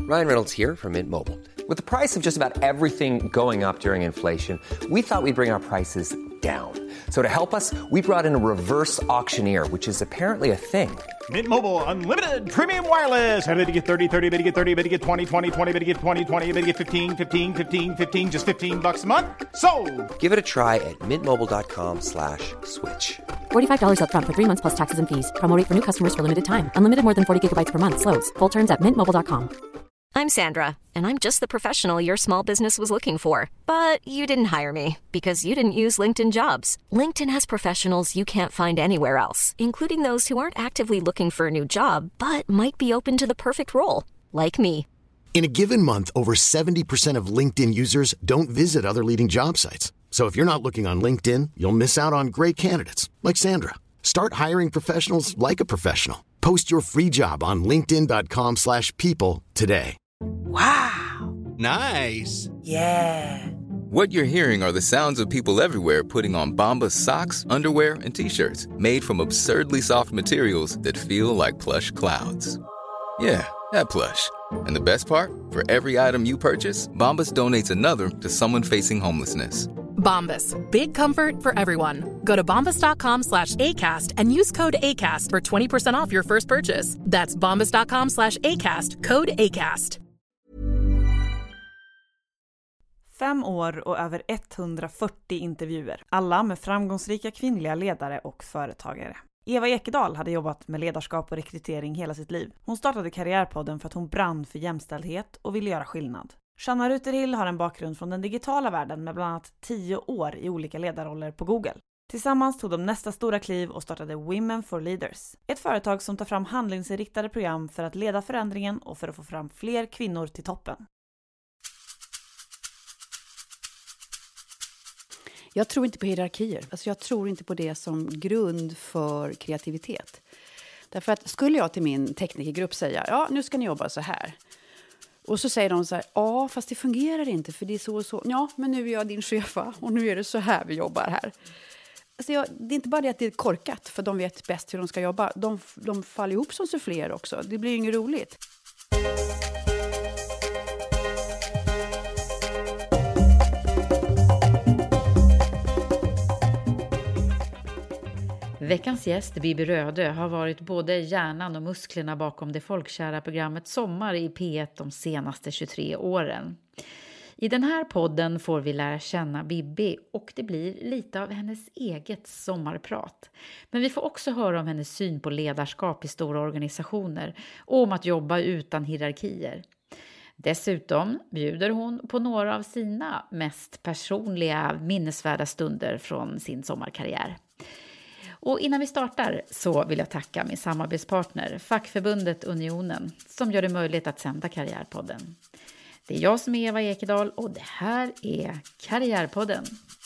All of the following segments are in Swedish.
Ryan Reynolds here from Mint Mobile. With the price of just about everything going up during inflation, we thought we'd bring our prices down. So to help us, we brought in a reverse auctioneer, which is apparently a thing. Mint Mobile Unlimited Premium Wireless. How to get 30, 30, bit to get 30, bit to get 20, 20, 20, bit to get 20, 20, bit to get 15, 15, 15, 15, just $15 a month? Sold! Give it a try at mintmobile.com/switch. $45 up front for 3 months plus taxes and fees. Promo rate for new customers for limited time. Unlimited more than 40 gigabytes per month. Slows full terms at mintmobile.com. I'm Sandra, and I'm just the professional your small business was looking for. But you didn't hire me because you didn't use LinkedIn Jobs. LinkedIn has professionals you can't find anywhere else, including those who aren't actively looking for a new job, but might be open to the perfect role, like me. In a given month, over 70% of LinkedIn users don't visit other leading job sites. So if you're not looking on LinkedIn, you'll miss out on great candidates like Sandra. Start hiring professionals like a professional. Post your free job on linkedin.com/people today. Wow. Nice. Yeah. What you're hearing are the sounds of people everywhere putting on Bombas socks, underwear, and T-shirts made from absurdly soft materials that feel like plush clouds. Yeah, that plush. And the best part? For every item you purchase, Bombas donates another to someone facing homelessness. Bombas. Big comfort for everyone. Go to bombas.com/ACAST and use code ACAST for 20% off your first purchase. That's bombas.com/ACAST. Code ACAST. 5 år och över 140 intervjuer. Alla med framgångsrika kvinnliga ledare och företagare. Eva Ekedal hade jobbat med ledarskap och rekrytering hela sitt liv. Hon startade Karriärpodden för att hon brann för jämställdhet och ville göra skillnad. Shanna Ruterhill har en bakgrund från den digitala världen med bland annat 10 år i olika ledarroller på Google. Tillsammans tog de nästa stora kliv och startade Women for Leaders. Ett företag som tar fram handlingsinriktade program för att leda förändringen och för att få fram fler kvinnor till toppen. Jag tror inte på hierarkier. Alltså jag tror inte på det som grund för kreativitet. Därför att skulle jag till min teknikergrupp säga, ja nu ska ni jobba så här. Och så säger de så här, ja fast det fungerar inte för det är så och så. Ja men nu är jag din chefa och nu är det så här vi jobbar här. Alltså det är inte bara det att det är korkat för de vet bäst hur de ska jobba. De faller ihop som suffléer också. Det blir ju inget roligt. Veckans gäst, Bibi Röde, har varit både hjärnan och musklerna bakom det folkkära programmet Sommar i P1 de senaste 23 åren. I den här podden får vi lära känna Bibi och det blir lite av hennes eget sommarprat. Men vi får också höra om hennes syn på ledarskap i stora organisationer och om att jobba utan hierarkier. Dessutom bjuder hon på några av sina mest personliga minnesvärda stunder från sin sommarkarriär. Och innan vi startar så vill jag tacka min samarbetspartner, fackförbundet Unionen, som gör det möjligt att sända Karriärpodden. Det är jag som är Eva Ekedal och det här är Karriärpodden.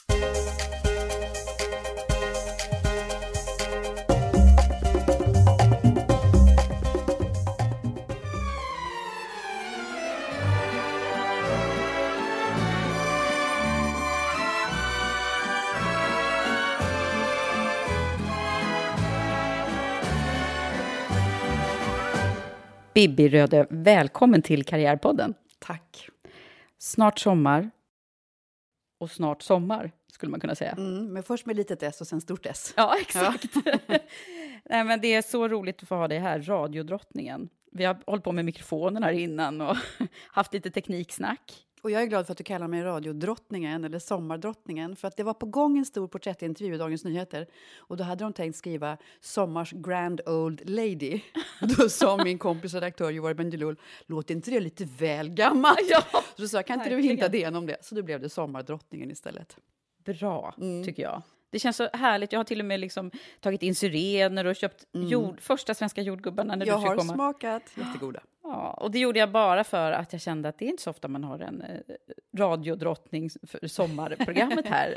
Bibi Röde, välkommen till Karriärpodden. Tack. Snart sommar och snart sommar skulle man kunna säga. Men först med litet S och sen stort S. Ja, exakt. Ja. Nej, men det är så roligt att få ha dig här, radiodrottningen. Vi har hållit på med mikrofonen här innan och haft lite tekniksnack. Och jag är glad för att du kallar mig radiodrottningen eller sommardrottningen. För att det var på gång en stor porträttintervju i Dagens Nyheter. Och då hade de tänkt skriva Sommars Grand Old Lady. Och då sa min kompis redaktör Joar Bendjelloul, låter inte det lite väl gammal? Ja, så sa jag, kan inte du hinta det om det? Så då blev det sommardrottningen istället. Bra, tycker jag. Det känns så härligt. Jag har till och med liksom tagit in syrener och köpt första svenska jordgubbarna när jag du ska komma. Jag har smakat. Jättegoda. Ja, och det gjorde jag bara för att jag kände att det är inte så ofta man har en radiodrottning för sommarprogrammet här.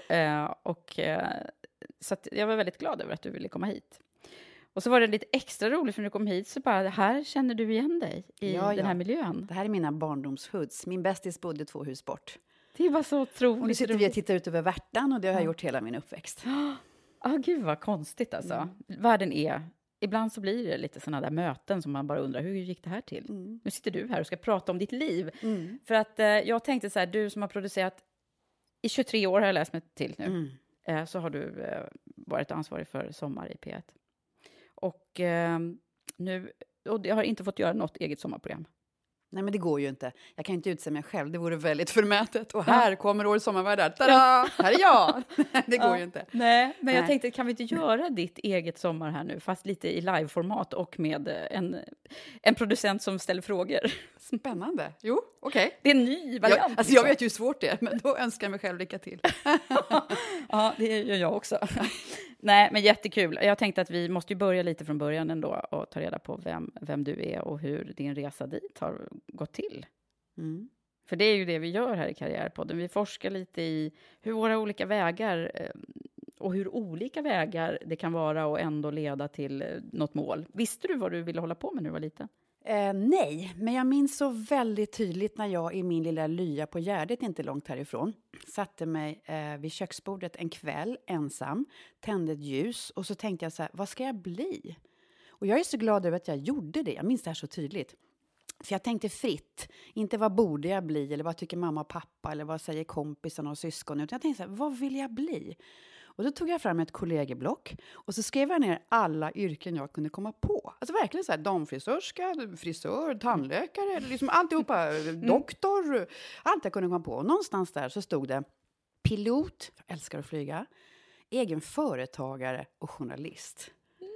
Så att jag var väldigt glad över att du ville komma hit. Och så var det lite extra roligt för när du kom hit så bara, här känner du igen dig i den här miljön. Det här är mina barndomshoods. Min bästis bodde 2 hus bort. Det var så otroligt. Och nu sitter vi och tittar ut över Värtan och det har jag gjort hela min uppväxt. Gud vad konstigt alltså. Världen är ibland så blir det lite sådana där möten som man bara undrar, hur gick det här till? Nu sitter du här och ska prata om ditt liv. För att jag tänkte så här, du som har producerat i 23 år har jag läst mig till nu. Så har du varit ansvarig för Sommar i P1. Och jag har inte fått göra något eget sommarprogram. Nej, men det går ju inte. Jag kan inte utse mig själv. Det vore väldigt förmätet. Och här kommer Årets sommarvärdar. Tada! Här är jag! Det går ju inte. Nej, men jag tänkte, kan vi inte göra ditt eget sommar här nu? Fast lite i liveformat och med en producent som ställer frågor. Spännande. Jo, okej. Det är en ny variant. Jag vet ju hur svårt det är, men då önskar jag mig själv lycka till. Ja, det gör jag också. Nej, men jättekul. Jag tänkte att vi måste ju börja lite från början ändå och ta reda på vem du är och hur din resa dit har gått till. För det är ju det vi gör här i Karriärpodden. Vi forskar lite i hur våra olika vägar och hur olika vägar det kan vara och ändå leda till något mål. Visste du vad du ville hålla på med när du var liten? Nej, men jag minns så väldigt tydligt när jag i min lilla lya på Gärdet, inte långt härifrån, satte mig vid köksbordet en kväll ensam, tände ett ljus och så tänkte jag så här, vad ska jag bli? Och jag är så glad över att jag gjorde det, jag minns det här så tydligt. För jag tänkte fritt, inte vad borde jag bli eller vad tycker mamma och pappa eller vad säger kompisarna och syskon, utan jag tänkte så här, vad vill jag bli? Och då tog jag fram ett kollegieblock och så skrev jag ner alla yrken jag kunde komma på. Alltså verkligen så här, damfrisörska, frisör, tandläkare, liksom alltihopa, doktor, allt jag kunde komma på. Och någonstans där så stod det pilot, jag älskar att flyga, egen företagare och journalist.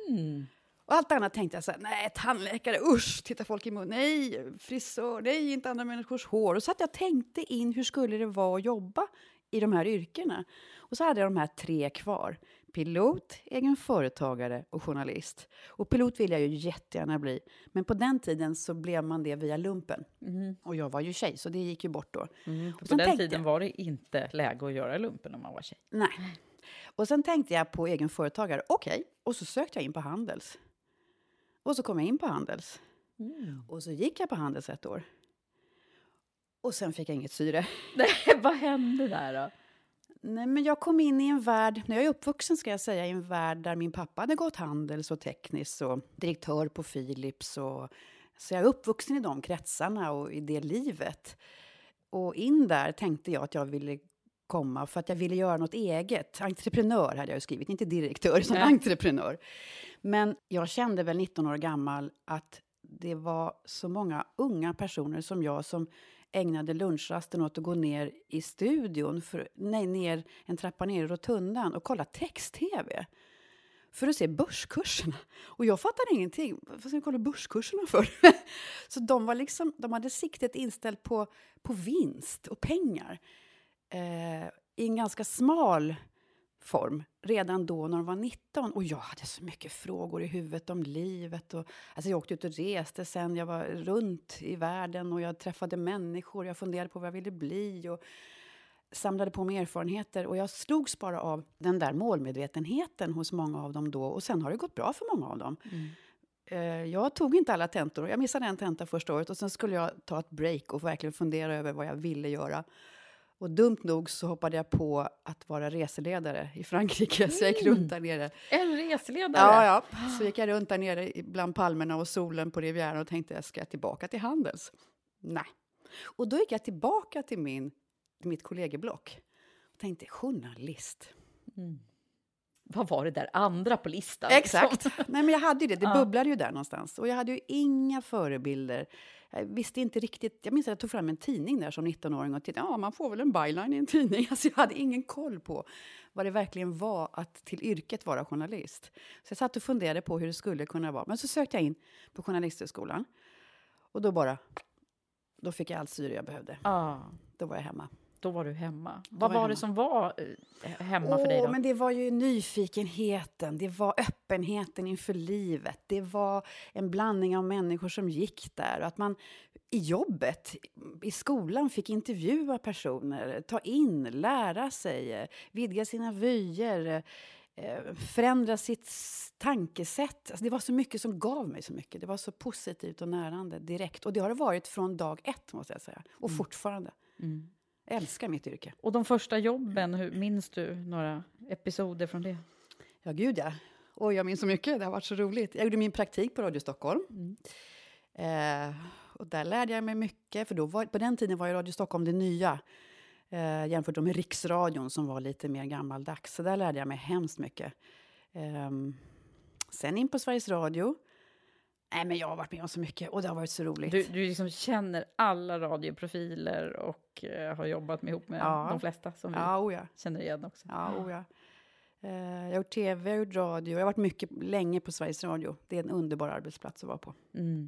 Och allt annat tänkte jag så här, nej, tandläkare, usch, tittar folk i munnen, nej, frisör, nej, inte andra människors hår. Och så att jag tänkte in, hur skulle det vara att jobba i de här yrkena? Och så hade jag de här 3 kvar. Pilot, egen företagare och journalist. Och pilot vill jag ju jättegärna bli. Men på den tiden så blev man det via lumpen. Och jag var ju tjej, så det gick ju bort då. Och på den tiden var det inte läge att göra lumpen om man var tjej. Nej. Och sen tänkte jag på egen företagare. Okej. Och så sökte jag in på Handels. Och så kom jag in på Handels. Och så gick jag på Handels 1 år. Och sen fick jag inget syre. Nej, vad hände där då? Nej, men jag kom in i en värld, när jag är uppvuxen ska jag säga, i en värld där min pappa hade gått Handels och tekniskt och direktör på Philips. Så jag är uppvuxen i de kretsarna och i det livet. Och in där tänkte jag att jag ville komma för att jag ville göra något eget. Entreprenör hade jag ju skrivit, inte direktör utan entreprenör. Men jag kände väl 19 år gammal att det var så många unga personer som jag som ägnade lunchrasten åt att gå ner i studion, ner en trappa ner i rotundan och kolla text-tv. För att se börskurserna. Och jag fattade ingenting. Vad ska jag kolla börskurserna för? Så de hade siktet inställt på vinst och pengar. I en ganska smal form. Redan då när de var 19. Och jag hade så mycket frågor i huvudet om livet. Alltså jag åkte ut och reste sen. Jag var runt i världen och jag träffade människor. Jag funderade på vad jag ville bli och samlade på mig erfarenheter. Och jag slogs bara av den där målmedvetenheten hos många av dem då. Och sen har det gått bra för många av dem. Jag tog inte alla tentor. Jag missade en tenta första året. Och sen skulle jag ta ett break och verkligen fundera över vad jag ville göra. Och dumt nog så hoppade jag på att vara reseledare i Frankrike. Så jag gick runt där nere. En reseledare? Ja. Så gick jag runt där nere bland palmerna och solen på Rivieran och tänkte, ska jag tillbaka till Handels? Nej. Och då gick jag tillbaka till mitt kollegieblock. Och tänkte, journalist. Vad var det där andra på listan? Exakt. Nej, men jag hade ju det bubblade ju där någonstans. Och jag hade ju inga förebilder. Jag visste inte riktigt. Jag minns att jag tog fram en tidning där som 19-åring och tittade. Ja, man får väl en byline i en tidning. Alltså jag hade ingen koll på vad det verkligen var att till yrket vara journalist. Så jag satt och funderade på hur det skulle kunna vara. Men så sökte jag in på journalisthögskolan. Och då fick jag allt syre jag behövde. Då var jag hemma. Då var du hemma. Vad var det som var hemma för dig då? Men det var ju nyfikenheten. Det var öppenheten inför livet. Det var en blandning av människor som gick där. Och att man i jobbet, i skolan fick intervjua personer. Ta in, lära sig, vidga sina vyer. Förändra sitt tankesätt. Alltså det var så mycket som gav mig så mycket. Det var så positivt och närande direkt. Och det har det varit från dag 1 måste jag säga. Och fortfarande. Jag älskar mitt yrke. Och de första jobben, minns du några episoder från det? Ja, gud ja. Och jag minns så mycket, det har varit så roligt. Jag gjorde min praktik på Radio Stockholm. Och där lärde jag mig mycket, för då på den tiden var ju Radio Stockholm det nya. Jämfört med Riksradion som var lite mer gammaldags. Så där lärde jag mig hemskt mycket. Sen in på Sveriges Radio. Nej, men jag har varit med om så mycket och det har varit så roligt. Du liksom känner alla radioprofiler och har jobbat ihop med de flesta som vi känner igen också. Ja. Jag har gjort tv, jag har gjort radio. Jag har varit mycket länge på Sveriges Radio. Det är en underbar arbetsplats att vara på.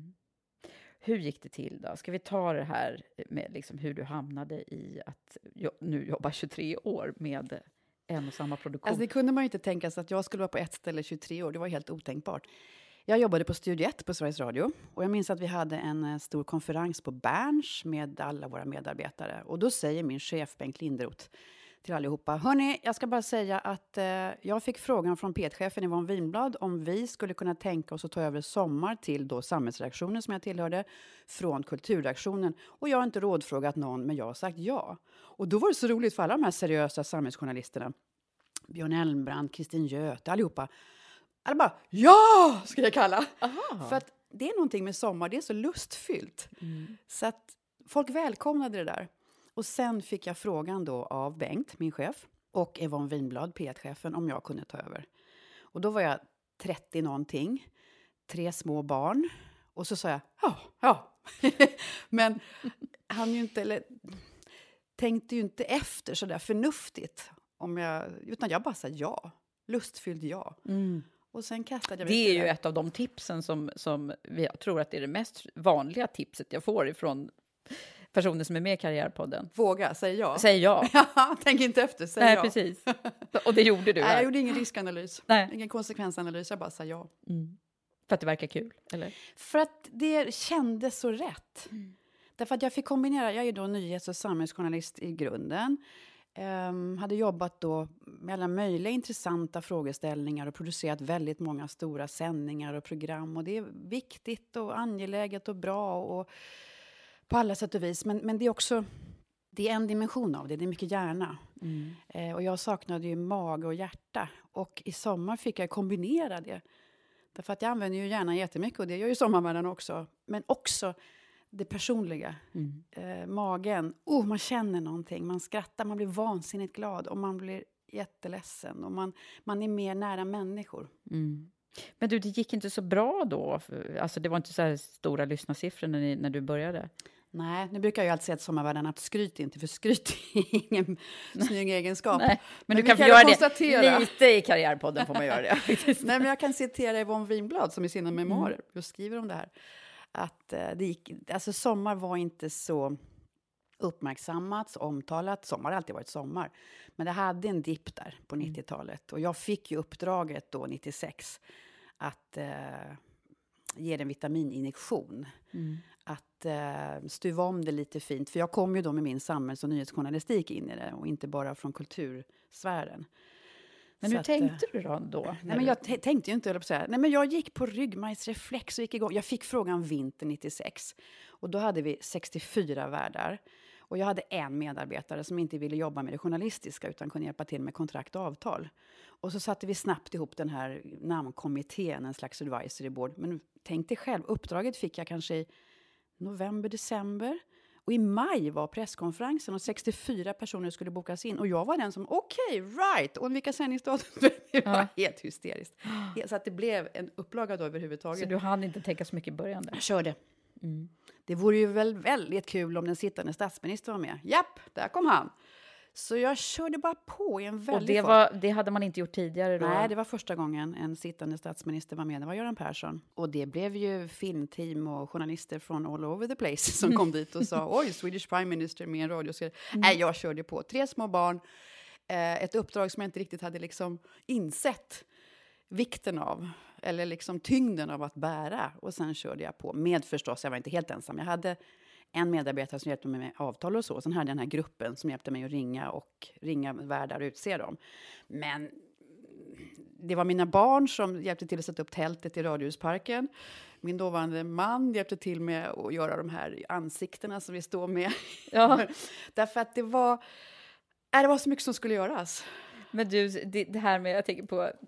Hur gick det till då? Ska vi ta det här med liksom hur du hamnade i att nu jobba 23 år med en och samma produktion? Alltså det kunde man ju inte tänka sig att jag skulle vara på ett ställe 23 år. Det var helt otänkbart. Jag jobbade på Studio 1 på Sveriges Radio. Och jag minns att vi hade en stor konferens på Berns med alla våra medarbetare. Och då säger min chef Bengt Linderoth till allihopa: hörni, jag ska bara säga att jag fick frågan från P1-chefen Yvonne Winblad om vi skulle kunna tänka oss att ta över Sommar till då samhällsredaktionen som jag tillhörde från kulturredaktionen. Och jag har inte rådfrågat någon, men jag har sagt ja. Och då var det så roligt för alla de här seriösa samhällsjournalisterna. Björn Elmbrand, Kristin Göte, allihopa. Alla bara, ja, ska jag kalla. För att det är någonting med Sommar, det är så lustfyllt. Så att folk välkomnade det där. Och sen fick jag frågan då av Bengt, min chef, och Yvonne Winblad, P1-chefen, om jag kunde ta över. Och då var jag 30 någonting, 3 små barn. Och så sa jag, ja. Men han ju inte, eller tänkte ju inte efter så där förnuftigt. Utan jag bara sa ja, lustfylld ja. Och sen kastade jag det är ju ett av de tipsen som jag tror att det är det mest vanliga tipset jag får ifrån personer som är med i Karriärpodden. Våga, säg ja. Säg ja. Tänk inte efter, säg ja. Nej, precis. Och det gjorde du. Nej, jag gjorde ingen riskanalys. Nej. Ingen konsekvensanalys, jag bara sa ja. För att det verkar kul, eller? För att det kändes så rätt. Därför att jag fick kombinera, jag är då nyhets- och samhällsjournalist i grunden. Hade jobbat då med alla möjliga intressanta frågeställningar och producerat väldigt många stora sändningar och program. Och det är viktigt och angeläget och bra och på alla sätt och vis. Men det är också, det är en dimension av det. Det är mycket hjärna. Och jag saknade ju mage och hjärta. Och i sommar fick jag kombinera det. Därför att jag använder ju hjärnan jättemycket. Och det gör ju Sommarvärlden också. Men också det personliga. Magen. Man känner någonting. Man skrattar, man blir vansinnigt glad. Och man blir jätteledsen. Och man är mer nära människor. Men det gick inte så bra då? Alltså det var inte så här stora lyssnarsiffror när du började? Nej, nu brukar jag alltid säga att Sommarvärlden att skryt inte, för skryt är ingen snygg egenskap. Nej, men du kan få göra det lite i Karriärpodden, får man göra det. Nej, men jag kan citera Yvonne Winblad som i sina memoarer just skriver om det här. Att det gick, alltså Sommar var inte så uppmärksammat, omtalat. Sommar har alltid varit sommar. Men det hade en dipp där på 90-talet. Och jag fick ju uppdraget då 96 att ge en vitamininjektion. Att stuva om det lite fint. För jag kom ju då med min samhälls- och nyhetsjournalistik in i det. Och inte bara från kultursfären. Men hur tänkte du då? Nej, men jag tänkte ju inte, på så här. Nej, men jag gick på ryggmärgsreflex och gick igång. Jag fick frågan vinter 96. Och då hade vi 64 värdar. Och jag hade en medarbetare som inte ville jobba med det journalistiska utan kunde hjälpa till med kontrakt och avtal. Och så satte vi snabbt ihop den här namnkommittén, en slags advisory board. Men tänk dig själv, uppdraget fick jag kanske i november, december. Och i maj var presskonferensen och 64 personer skulle bokas in. Och jag var den som, okej, right. Och vilka sändningsdatum? Det var helt hysteriskt. Så att det blev en upplaga då överhuvudtaget. Så du hann inte tänka så mycket i början där? Jag körde. Det vore ju väl väldigt kul om den sittande statsministern var med. Japp, där kom han. Så jag körde bara på i en väldigt Och det hade man inte gjort tidigare då? Nej, det var första gången en sittande statsminister var med. Det var Göran Persson. Och det blev ju filmteam och journalister från all over the place som kom dit och sa, oj, Swedish Prime Minister med en radioserie. Nej, jag körde på. 3 små barn. Ett uppdrag som jag inte riktigt hade liksom insett vikten av. Eller liksom tyngden av att bära. Och sen körde jag på. Med förstås, jag var inte helt ensam. Jag hade en medarbetare som hjälpte mig med avtal och så. Sen hade jag den här gruppen som hjälpte mig att ringa värdar och utse dem. Men det var mina barn som hjälpte till att sätta upp tältet i Radiohusparken. Min dåvarande man hjälpte till med att göra de här ansiktena som vi står med. Ja. Därför att det var så mycket som skulle göras. Men du, det här med, jag tänker på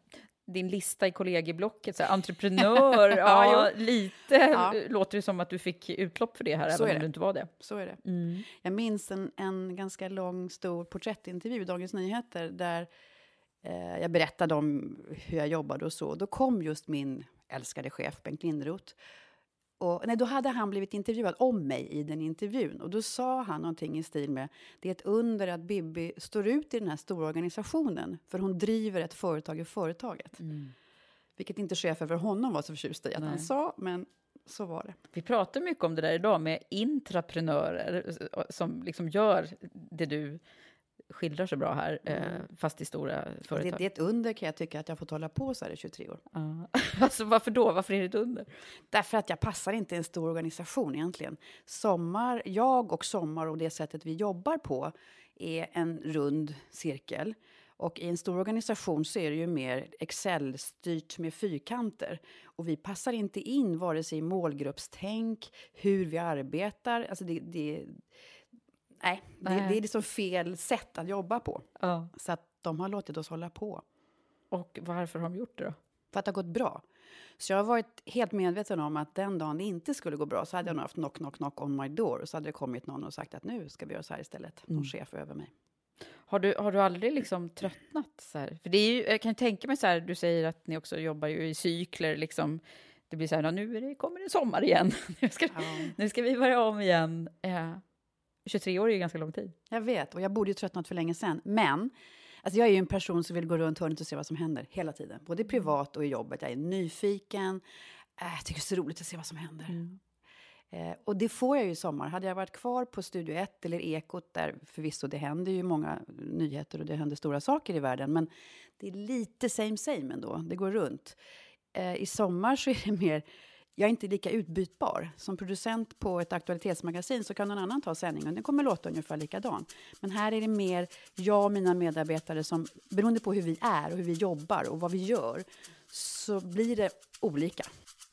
din lista i kollegieblocket, så här, entreprenör, ja, lite låter det som att du fick utlopp för det här, så även om du inte var det. Så är det. Jag minns en ganska lång, stor porträttintervju i Dagens Nyheter där jag berättade om hur jag jobbade och så. Då kom just min älskade chef, Bengt Lindroth. Då hade han blivit intervjuad om mig i den intervjun. Och då sa han någonting i stil med: det är ett under att Bibi står ut i den här stora organisationen. För hon driver ett företag i företaget. Vilket inte chefen för honom var så förtjust i att han sa, men så var det. Vi pratar mycket om det där idag med intraprenörer som liksom gör det du skildrar så bra här, fast i stora företag. Det är ett under, kan jag tycka, att jag får hålla på så här i 23 år. Alltså varför då? Varför är det ett under? Därför att jag passar inte i en stor organisation egentligen. Jag och Sommar och det sättet vi jobbar på är en rund cirkel. Och i en stor organisation så är det ju mer Excel-styrt med fyrkanter. Och vi passar inte in vare sig i målgruppstänk, hur vi arbetar. Alltså det är liksom fel sätt att jobba på. Så att de har låtit oss hålla på. Och varför har de gjort det då? För att det har gått bra. Så jag har varit helt medveten om att den dagen det inte skulle gå bra så hade jag nog haft knock on my door. Och så hade det kommit någon och sagt att nu ska vi göra så här istället. Någon chef över mig. Har du aldrig liksom tröttnat så här? För det är ju, jag kan tänka mig så här, du säger att ni också jobbar ju i cykler liksom. Det blir så här, nu kommer det sommar igen. Nu ska vi börja om igen. 23 år är ju ganska lång tid. Jag vet, och jag borde ju tröttnat för länge sedan. Men alltså jag är ju en person som vill gå runt hörnet och se vad som händer hela tiden. Både privat och i jobbet. Jag är nyfiken. Jag tycker det är så roligt att se vad som händer. Och det får jag ju i sommar. Hade jag varit kvar på Studio 1 eller Ekot, där förvisso det händer ju många nyheter och det händer stora saker i världen. Men det är lite same ändå. Det går runt. I sommar så är det mer... Jag är inte lika utbytbar. Som producent på ett aktualitetsmagasin så kan någon annan ta sändningen. Den kommer låta ungefär likadan. Men här är det mer jag och mina medarbetare som, beroende på hur vi är och hur vi jobbar och vad vi gör, så blir det olika.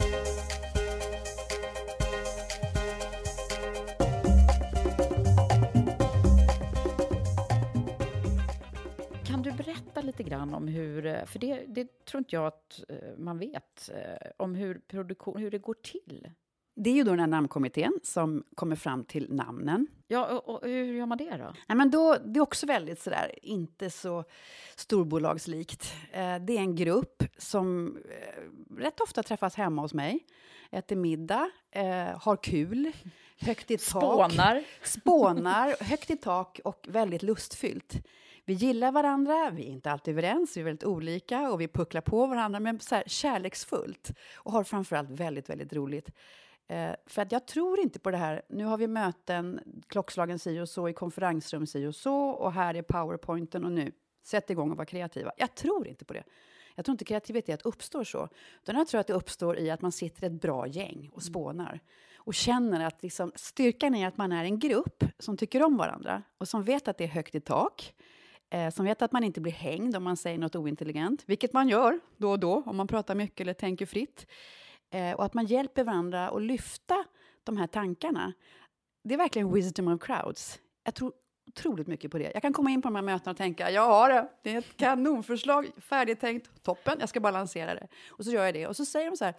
Kan du berätta lite grann om hur, för det tror inte jag att man vet, om hur det går till? Det är ju då den här namnkommittén som kommer fram till namnen. Ja, och hur gör man det då? Nej, men det är också väldigt sådär, inte så storbolagslikt. Det är en grupp som rätt ofta träffas hemma hos mig, äter middag, har kul, högt i tak. Spånar, högt i tak och väldigt lustfyllt. Vi gillar varandra, vi är inte alltid överens, vi är väldigt olika och vi pucklar på varandra, men så här kärleksfullt och har framförallt väldigt, väldigt roligt. För att jag tror inte på det här, nu har vi möten, klockslagen si och så, i konferensrum si och så, och här är powerpointen och nu, sätt igång och var kreativa. Jag tror inte på det. Jag tror inte kreativitet uppstår så. Utan jag tror att det uppstår i att man sitter ett bra gäng och spånar. Och känner att liksom, styrkan är att man är en grupp som tycker om varandra. Och som vet att det är högt i tak. Som vet att man inte blir hängd om man säger något ointelligent. Vilket man gör då och då om man pratar mycket eller tänker fritt. Och att man hjälper varandra att lyfta de här tankarna. Det är verkligen wisdom of crowds. Jag tror otroligt mycket på det. Jag kan komma in på de här mötena och tänka, jag har det. Det är ett kanonförslag, färdigtänkt, toppen. Jag ska bara lansera det. Och så gör jag det. Och så säger de så här,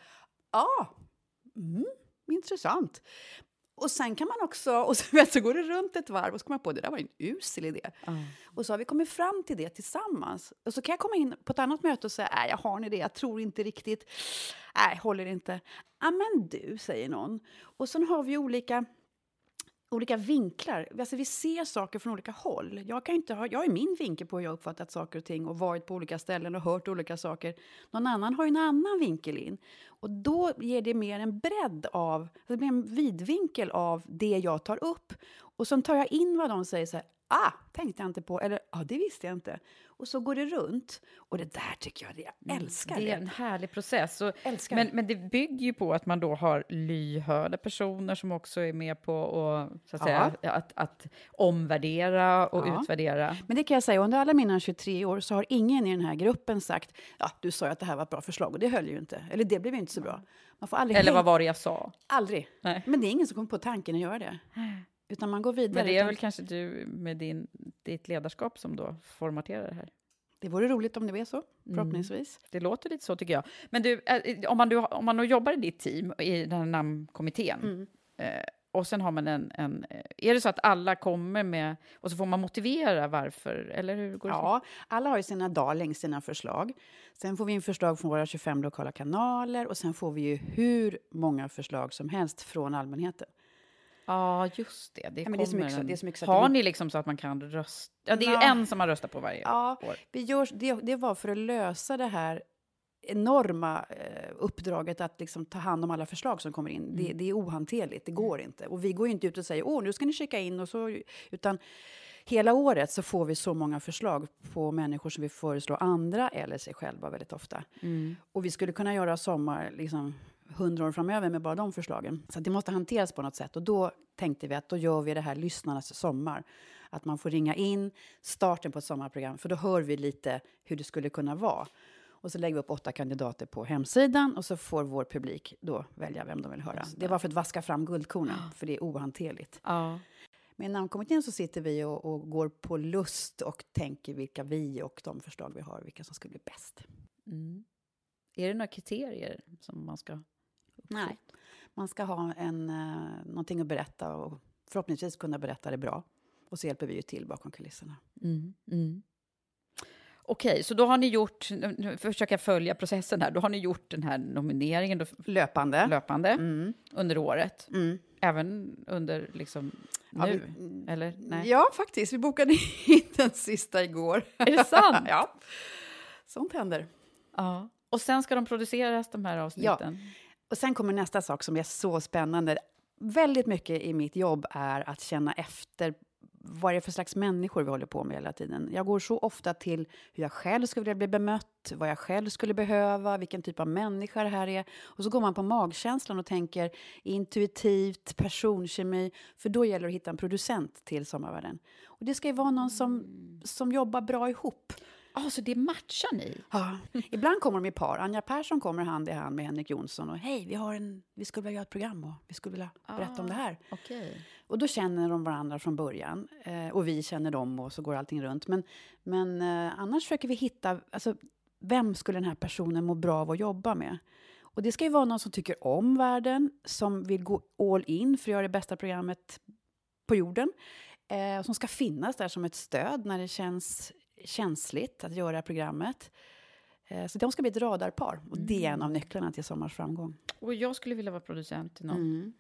intressant. Och sen kan man också, och så går det runt ett varv och så kommer jag på, det där var en usel idé. Och så har vi kommit fram till det tillsammans. Och så kan jag komma in på ett annat möte och säga, jag har en idé, jag tror inte riktigt. Håller inte. Men du, säger någon. Och sen har vi olika vinklar. Alltså vi ser saker från olika håll. Jag har min vinkel på hur jag uppfattat saker och ting och varit på olika ställen och hört olika saker. Någon annan har ju en annan vinkel in. Och då ger det mer en bredd av, det blir en vidvinkel av det jag tar upp. Och så tar jag in vad de säger så här, tänkte jag inte på, eller det visste jag inte. Och så går det runt. Och det där tycker jag älskar det. Det är en härlig process. Men det bygger ju på att man då har lyhörda personer som också är med på att omvärdera och utvärdera. Men det kan jag säga, under alla mina 23 år så har ingen i den här gruppen sagt, du sa ju att det här var ett bra förslag och det höll ju inte. Eller det blev ju inte så bra. Man får aldrig eller vad var det jag sa? Aldrig. Nej. Men det är ingen som kommer på tanken att göra det. Utan man går vidare. Men det är väl kanske du med ditt ledarskap som då formaterar det här? Det vore roligt om det är så, förhoppningsvis. Det låter lite så tycker jag. Men du, om man jobbar i ditt team, i den här namnkommittén, och sen har man en... Är det så att alla kommer med... Och så får man motivera varför? Eller hur går det? Ja, alla har ju sina darlings, sina förslag. Sen får vi in förslag från våra 25 lokala kanaler. Och sen får vi ju hur många förslag som helst från allmänheten. Ja, just det. Det är så mycket har ni liksom så att man kan rösta? Ja, det är ju en som man röstar på varje år. Det var för att lösa det här enorma uppdraget att liksom ta hand om alla förslag som kommer in. Det är ohanterligt, det går inte. Och vi går ju inte ut och säger, nu ska ni checka in och så, utan hela året så får vi så många förslag på människor som vi föreslår andra eller sig själva väldigt ofta. Och vi skulle kunna göra sommar liksom 100 år framöver med bara de förslagen. Så det måste hanteras på något sätt. Och då tänkte vi att då gör vi det här lyssnarnas sommar. Att man får ringa in starten på ett sommarprogram. För då hör vi lite hur det skulle kunna vara. Och så lägger vi upp 8 kandidater på hemsidan. Och så får vår publik då välja vem de vill höra. Det var för att vaska fram guldkornen. För det är ohanterligt. Ja. Med namnkommittén så sitter vi och går på lust. Och tänker vilka vi och de förslag vi har. Vilka som skulle bli bäst. Är det några kriterier som man ska... Nej, man ska ha någonting att berätta och förhoppningsvis kunna berätta det bra. Och så hjälper vi ju till bakom kulisserna. Okej, så då har ni gjort, nu försöker jag följa processen här, då har ni gjort den här nomineringen då, löpande under året. Även under liksom nu, eller? Nej. Ja, faktiskt. Vi bokade in den sista igår. Är det sant? Ja, sånt händer. Ja. Och sen ska de produceras, de här avsnitten? Ja. Och sen kommer nästa sak som är så spännande. Väldigt mycket i mitt jobb är att känna efter vad det är för slags människor vi håller på med hela tiden. Jag går så ofta till hur jag själv skulle vilja bli bemött, vad jag själv skulle behöva, vilken typ av människa det här är. Och så går man på magkänslan och tänker intuitivt, personkemi. För då gäller det att hitta en producent till Sommarvärden. Och det ska ju vara någon som jobbar bra ihop. Så det matchar ni? Ja, ibland kommer de i par. Anja Persson kommer hand i hand med Henrik Jonsson. Och hej, vi skulle vilja göra ett program och vi skulle vilja berätta om det här. Okay. Och då känner de varandra från början. Och vi känner dem och så går allting runt. Men annars försöker vi hitta, alltså, vem skulle den här personen må bra av att jobba med? Och det ska ju vara någon som tycker om världen. Som vill gå all in för att göra det bästa programmet på jorden. Som ska finnas där som ett stöd när det känns känsligt att göra programmet. Så de ska bli ett radarpar. Och det är en av nycklarna till Sommars framgång. Och jag skulle vilja vara producent till någon.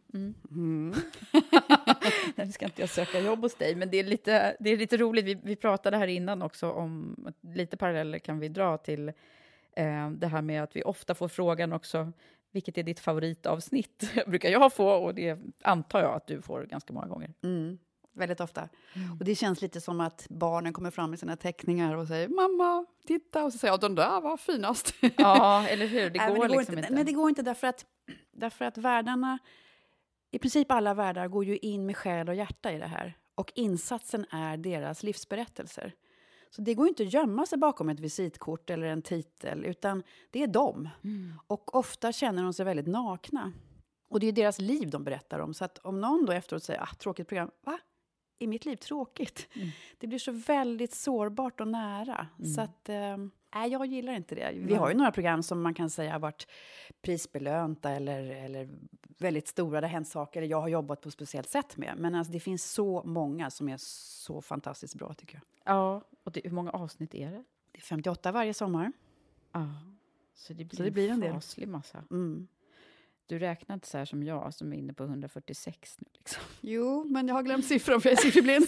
Nu ska inte jag söka jobb hos dig. Men det är lite roligt. Vi pratade här innan också om lite paralleller kan vi dra till det här med att vi ofta får frågan också. Vilket är ditt favoritavsnitt? Brukar jag få, och det antar jag att du får ganska många gånger. Väldigt ofta. Och det känns lite som att barnen kommer fram med sina teckningar och säger mamma, titta. Och så säger jag, den där var finast. Ja, eller hur? Det går liksom inte. Nej, det går inte därför att världarna, i princip alla världar går ju in med själ och hjärta i det här. Och insatsen är deras livsberättelser. Så det går inte att gömma sig bakom ett visitkort eller en titel, utan det är dem. Och ofta känner de sig väldigt nakna. Och det är deras liv de berättar om. Så att om någon då efteråt säger, tråkigt program, va? I mitt liv tråkigt. Det blir så väldigt sårbart och nära. Så att, jag gillar inte det. Vi har ju några program som man kan säga har varit prisbelönta eller väldigt stora. Det har hänt saker eller jag har jobbat på ett speciellt sätt med. Men alltså, det finns så många som är så fantastiskt bra tycker jag. Ja, och hur många avsnitt är det? Det är 58 varje sommar. Ja, så det blir en faslig massa. Du räknar inte så här som jag som är inne på 146 nu liksom. Jo, men jag har glömt siffran för jag är siffreblind.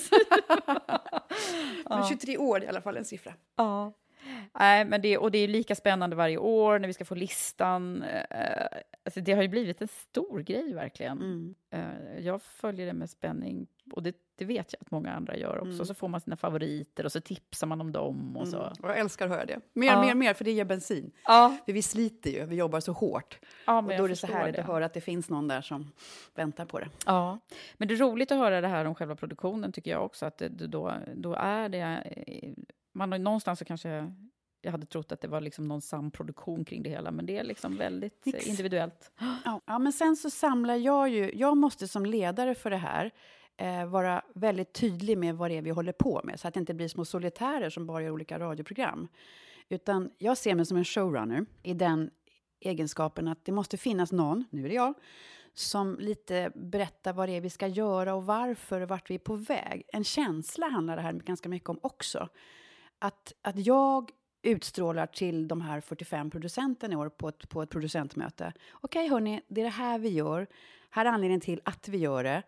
Men 23 år i alla fall en siffra. Ja. Nej, men det är lika spännande varje år när vi ska få listan. Alltså det har ju blivit en stor grej verkligen. Jag följer det med spänning och det vet jag att många andra gör också. Så får man sina favoriter och så tipsar man om dem. Och så. Och jag älskar att höra det. Mer, för det ger bensin. För vi sliter ju, vi jobbar så hårt. Och då är det så härligt att höra att det finns någon där som väntar på det. Ja, men det är roligt att höra det här om själva produktionen tycker jag också. Att då är det... Man har någonstans så kanske... Jag hade trott att det var liksom någon samproduktion kring det hela. Men det är liksom väldigt individuellt. Ja, men sen så samlar jag måste som ledare för det här vara väldigt tydlig med vad det är vi håller på med. Så att det inte blir små solitärer som bara gör olika radioprogram. Utan jag ser mig som en showrunner i den egenskapen att det måste finnas någon, nu är det jag, som lite berättar vad det är vi ska göra och varför och vart vi är på väg. En känsla handlar det här ganska mycket om också. Att jag utstrålar till de här 45 producenterna i år på ett producentmöte. Okej, hörni, det är det här vi gör. Här är anledningen till att vi gör det.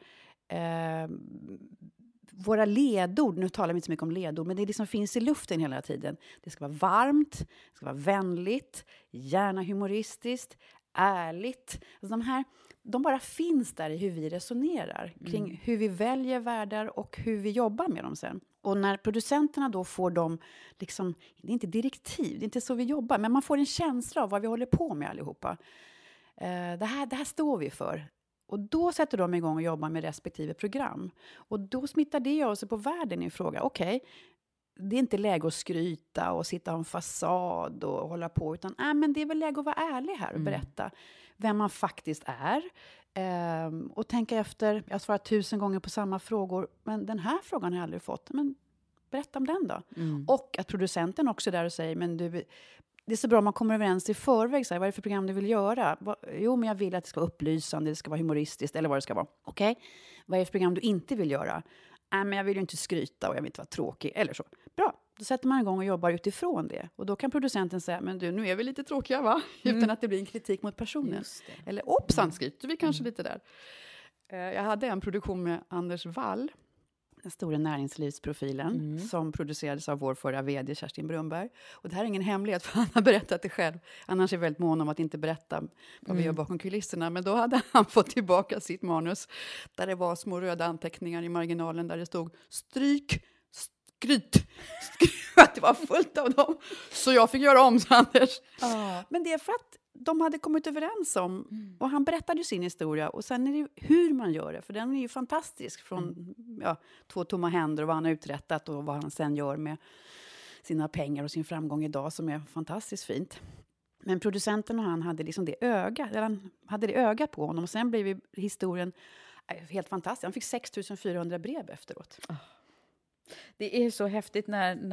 Våra ledord, nu talar vi inte så mycket om ledord, men det liksom finns i luften hela tiden. Det ska vara varmt, det ska vara vänligt, gärna humoristiskt, ärligt. Alltså de bara finns där i hur vi resonerar kring hur vi väljer världar och hur vi jobbar med dem sen. Och när producenterna då får dem, liksom, det är inte direktiv, det är inte så vi jobbar, men man får en känsla av vad vi håller på med allihopa. Det här står vi för. Och då sätter de igång och jobbar med respektive program. Och då smittar det av sig på världen i fråga. Okej, det är inte läge att skryta och sitta och en fasad och hålla på. Utan men det är väl läge att vara ärlig här och berätta vem man faktiskt är. Och tänka efter, jag har svarat 1000 gånger på samma frågor. Men den här frågan har jag aldrig fått. Men berätta om den då. Och att producenten också är där och säger, men du... Det är så bra om man kommer överens i förväg. Så här, vad är det för program du vill göra? Jo, men jag vill att det ska vara upplysande, det ska vara humoristiskt eller vad det ska vara. Okej. Vad är det för program du inte vill göra? Men jag vill ju inte skryta och jag vill inte vara tråkig eller så. Bra, då sätter man igång och jobbar utifrån det. Och då kan producenten säga, men du, nu är vi lite tråkiga va? Utan att det blir en kritik mot personen. Eller, hoppsan, skryter vi kanske lite där. Jag hade en produktion med Anders Wall. Den stora näringslivsprofilen som producerades av vår förra vd Kerstin Brunberg. Och det här är ingen hemlighet för han har berättat det själv. Annars är väldigt mån om att inte berätta vad vi gör bakom kulisserna. Men då hade han fått tillbaka sitt manus där det var små röda anteckningar i marginalen där det stod stryk, skryt. Att det var fullt av dem. Så jag fick göra om, så Anders. Men det är för att de hade kommit överens om, och han berättade sin historia, och sen är det ju hur man gör det, för den är ju fantastisk från 2 tomma händer och vad han har uträttat och vad han sen gör med sina pengar och sin framgång idag som är fantastiskt fint. Men producenten och han hade liksom det ögat på honom, och sen blev ju historien helt fantastisk. Han fick 6400 brev efteråt. Det är så häftigt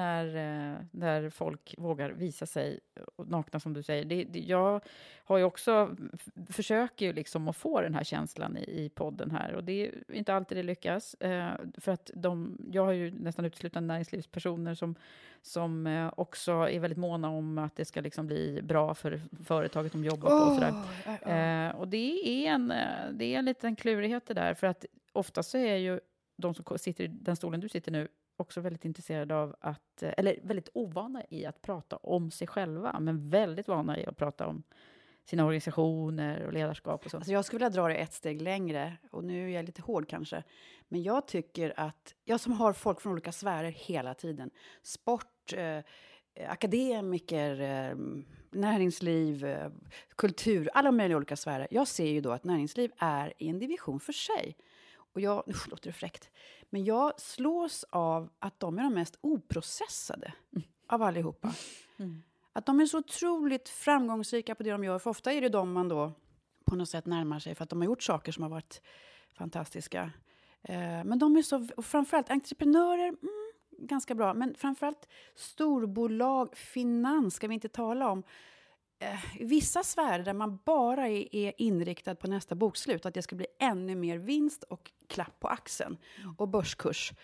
när folk vågar visa sig nakna, som du säger. Jag har ju också försöker ju liksom att få den här känslan i podden här. Och det är inte alltid det lyckas. För att jag har ju nästan uteslutande näringslivspersoner som också är väldigt måna om att det ska liksom bli bra för företaget de jobbar på. Och sådär. Och det är en liten klurighet det där. För att ofta så är ju de som sitter i den stolen du sitter nu också väldigt intresserade av eller väldigt ovana i att prata om sig själva, men väldigt vana i att prata om sina organisationer och ledarskap och så. Alltså jag skulle vilja dra det ett steg längre, och nu är jag lite hård kanske, men jag tycker att jag som har folk från olika sfärer hela tiden, sport, akademiker, näringsliv, kultur, alla möjliga olika sfärer. Jag ser ju då att näringsliv är i en division för sig. Och nu låter det fräckt, men jag slås av att de är de mest oprocessade av allihopa. Att de är så otroligt framgångsrika på det de gör. För ofta är det de man då på något sätt närmar sig för att de har gjort saker som har varit fantastiska. Men de är så, och framförallt entreprenörer, ganska bra. Men framförallt storbolag, finans ska vi inte tala om. Vissa sfärer där man bara är inriktad på nästa bokslut, att det ska bli ännu mer vinst och klapp på axeln och börskurs.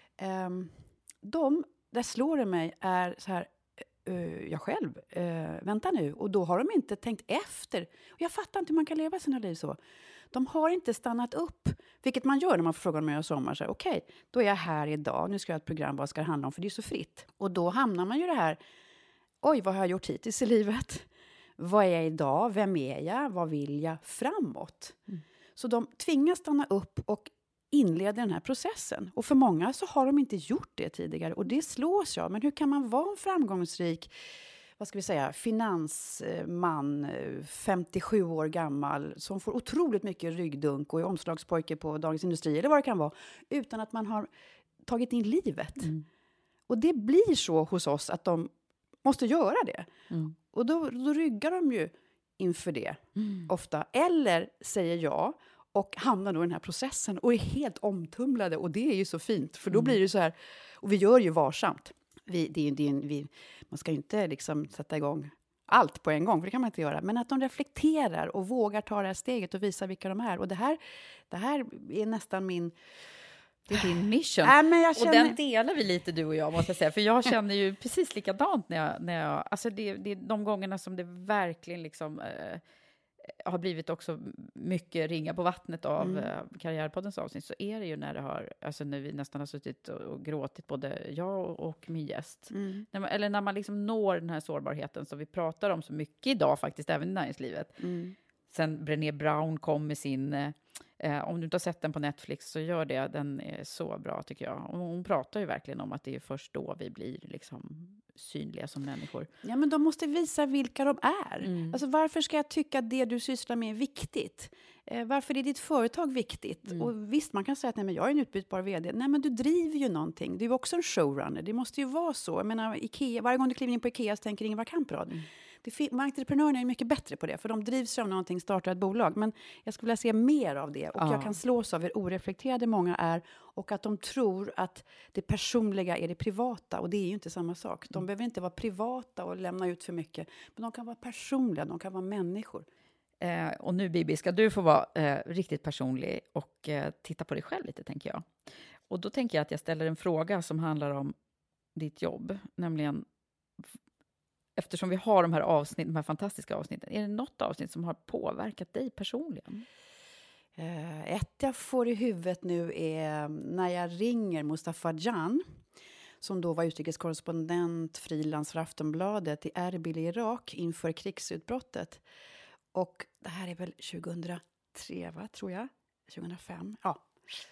Där slår det mig är så här, jag själv, vänta nu, och då har de inte tänkt efter. Och jag fattar inte hur man kan leva sina liv så. De har inte stannat upp, vilket man gör när man får frågan om jag gör sommar. Okej, då är jag här idag, nu ska jag ha ett program, vad ska det handla om, för det är så fritt. Och då hamnar man ju det här, oj, vad har jag gjort hittills i livet? Vad är jag idag? Vem är jag? Vad vill jag framåt? Så de tvingas stanna upp och inleda den här processen. Och för många så har de inte gjort det tidigare. Och det slås jag. Men hur kan man vara en framgångsrik, vad ska vi säga, finansman, 57 år gammal, som får otroligt mycket ryggdunk och är omslagspojke på Dagens Industri eller vad det kan vara, utan att man har tagit in livet. Och det blir så hos oss att de måste göra det. Och då ryggar de ju inför det ofta. Eller säger ja och hamnar då i den här processen och är helt omtumlade. Och det är ju så fint, för då blir det så här, och vi gör ju varsamt. Man ska ju inte liksom sätta igång allt på en gång, för det kan man inte göra. Men att de reflekterar och vågar ta det här steget och visa vilka de är. Och det här är nästan min... Det är din mission. Och den delar vi lite, du och jag, måste jag säga. För jag känner ju precis likadant när jag alltså det är de gångerna som det verkligen liksom har blivit också mycket ringa på vattnet av Karriärpoddens avsnitt, så är det ju när vi nästan har suttit och gråtit, både jag och min gäst. När man liksom når den här sårbarheten som vi pratar om så mycket idag faktiskt, även i näringslivet. Sen Brené Brown kom med sin... om du inte har sett den på Netflix så gör det. Den är så bra tycker jag. Och hon pratar ju verkligen om att det är först då vi blir liksom synliga som människor. Ja, men de måste visa vilka de är. Alltså, varför ska jag tycka att det du sysslar med är viktigt? Varför är ditt företag viktigt? Och visst, man kan säga att nej, men jag är en utbytbar vd. Nej, men du driver ju någonting. Du är också en showrunner. Det måste ju vara så. Jag menar, Ikea, varje gång du kliver in på Ikea så tänker Ingvar Kamprad. Entreprenörerna är mycket bättre på det, för de drivs av någonting, startar ett bolag. Men jag skulle vilja se mer av det. Och jag kan slås av hur oreflekterade många är, och att de tror att det personliga är det privata. Och det är ju inte samma sak. De behöver inte vara privata och lämna ut för mycket. Men de kan vara personliga, de kan vara människor. Och nu, Bibi, ska du få vara riktigt personlig och titta på dig själv lite, tänker jag. Och då tänker jag att jag ställer en fråga som handlar om ditt jobb. Nämligen, eftersom vi har de här fantastiska avsnitten, är det något avsnitt som har påverkat dig personligen? Ett jag får i huvudet nu är när jag ringer Mustafa Can, som då var utrikeskorrespondent, frilans för Aftonbladet i Erbil i Irak inför krigsutbrottet. Och det här är väl 2003, tror jag? 2005, ja.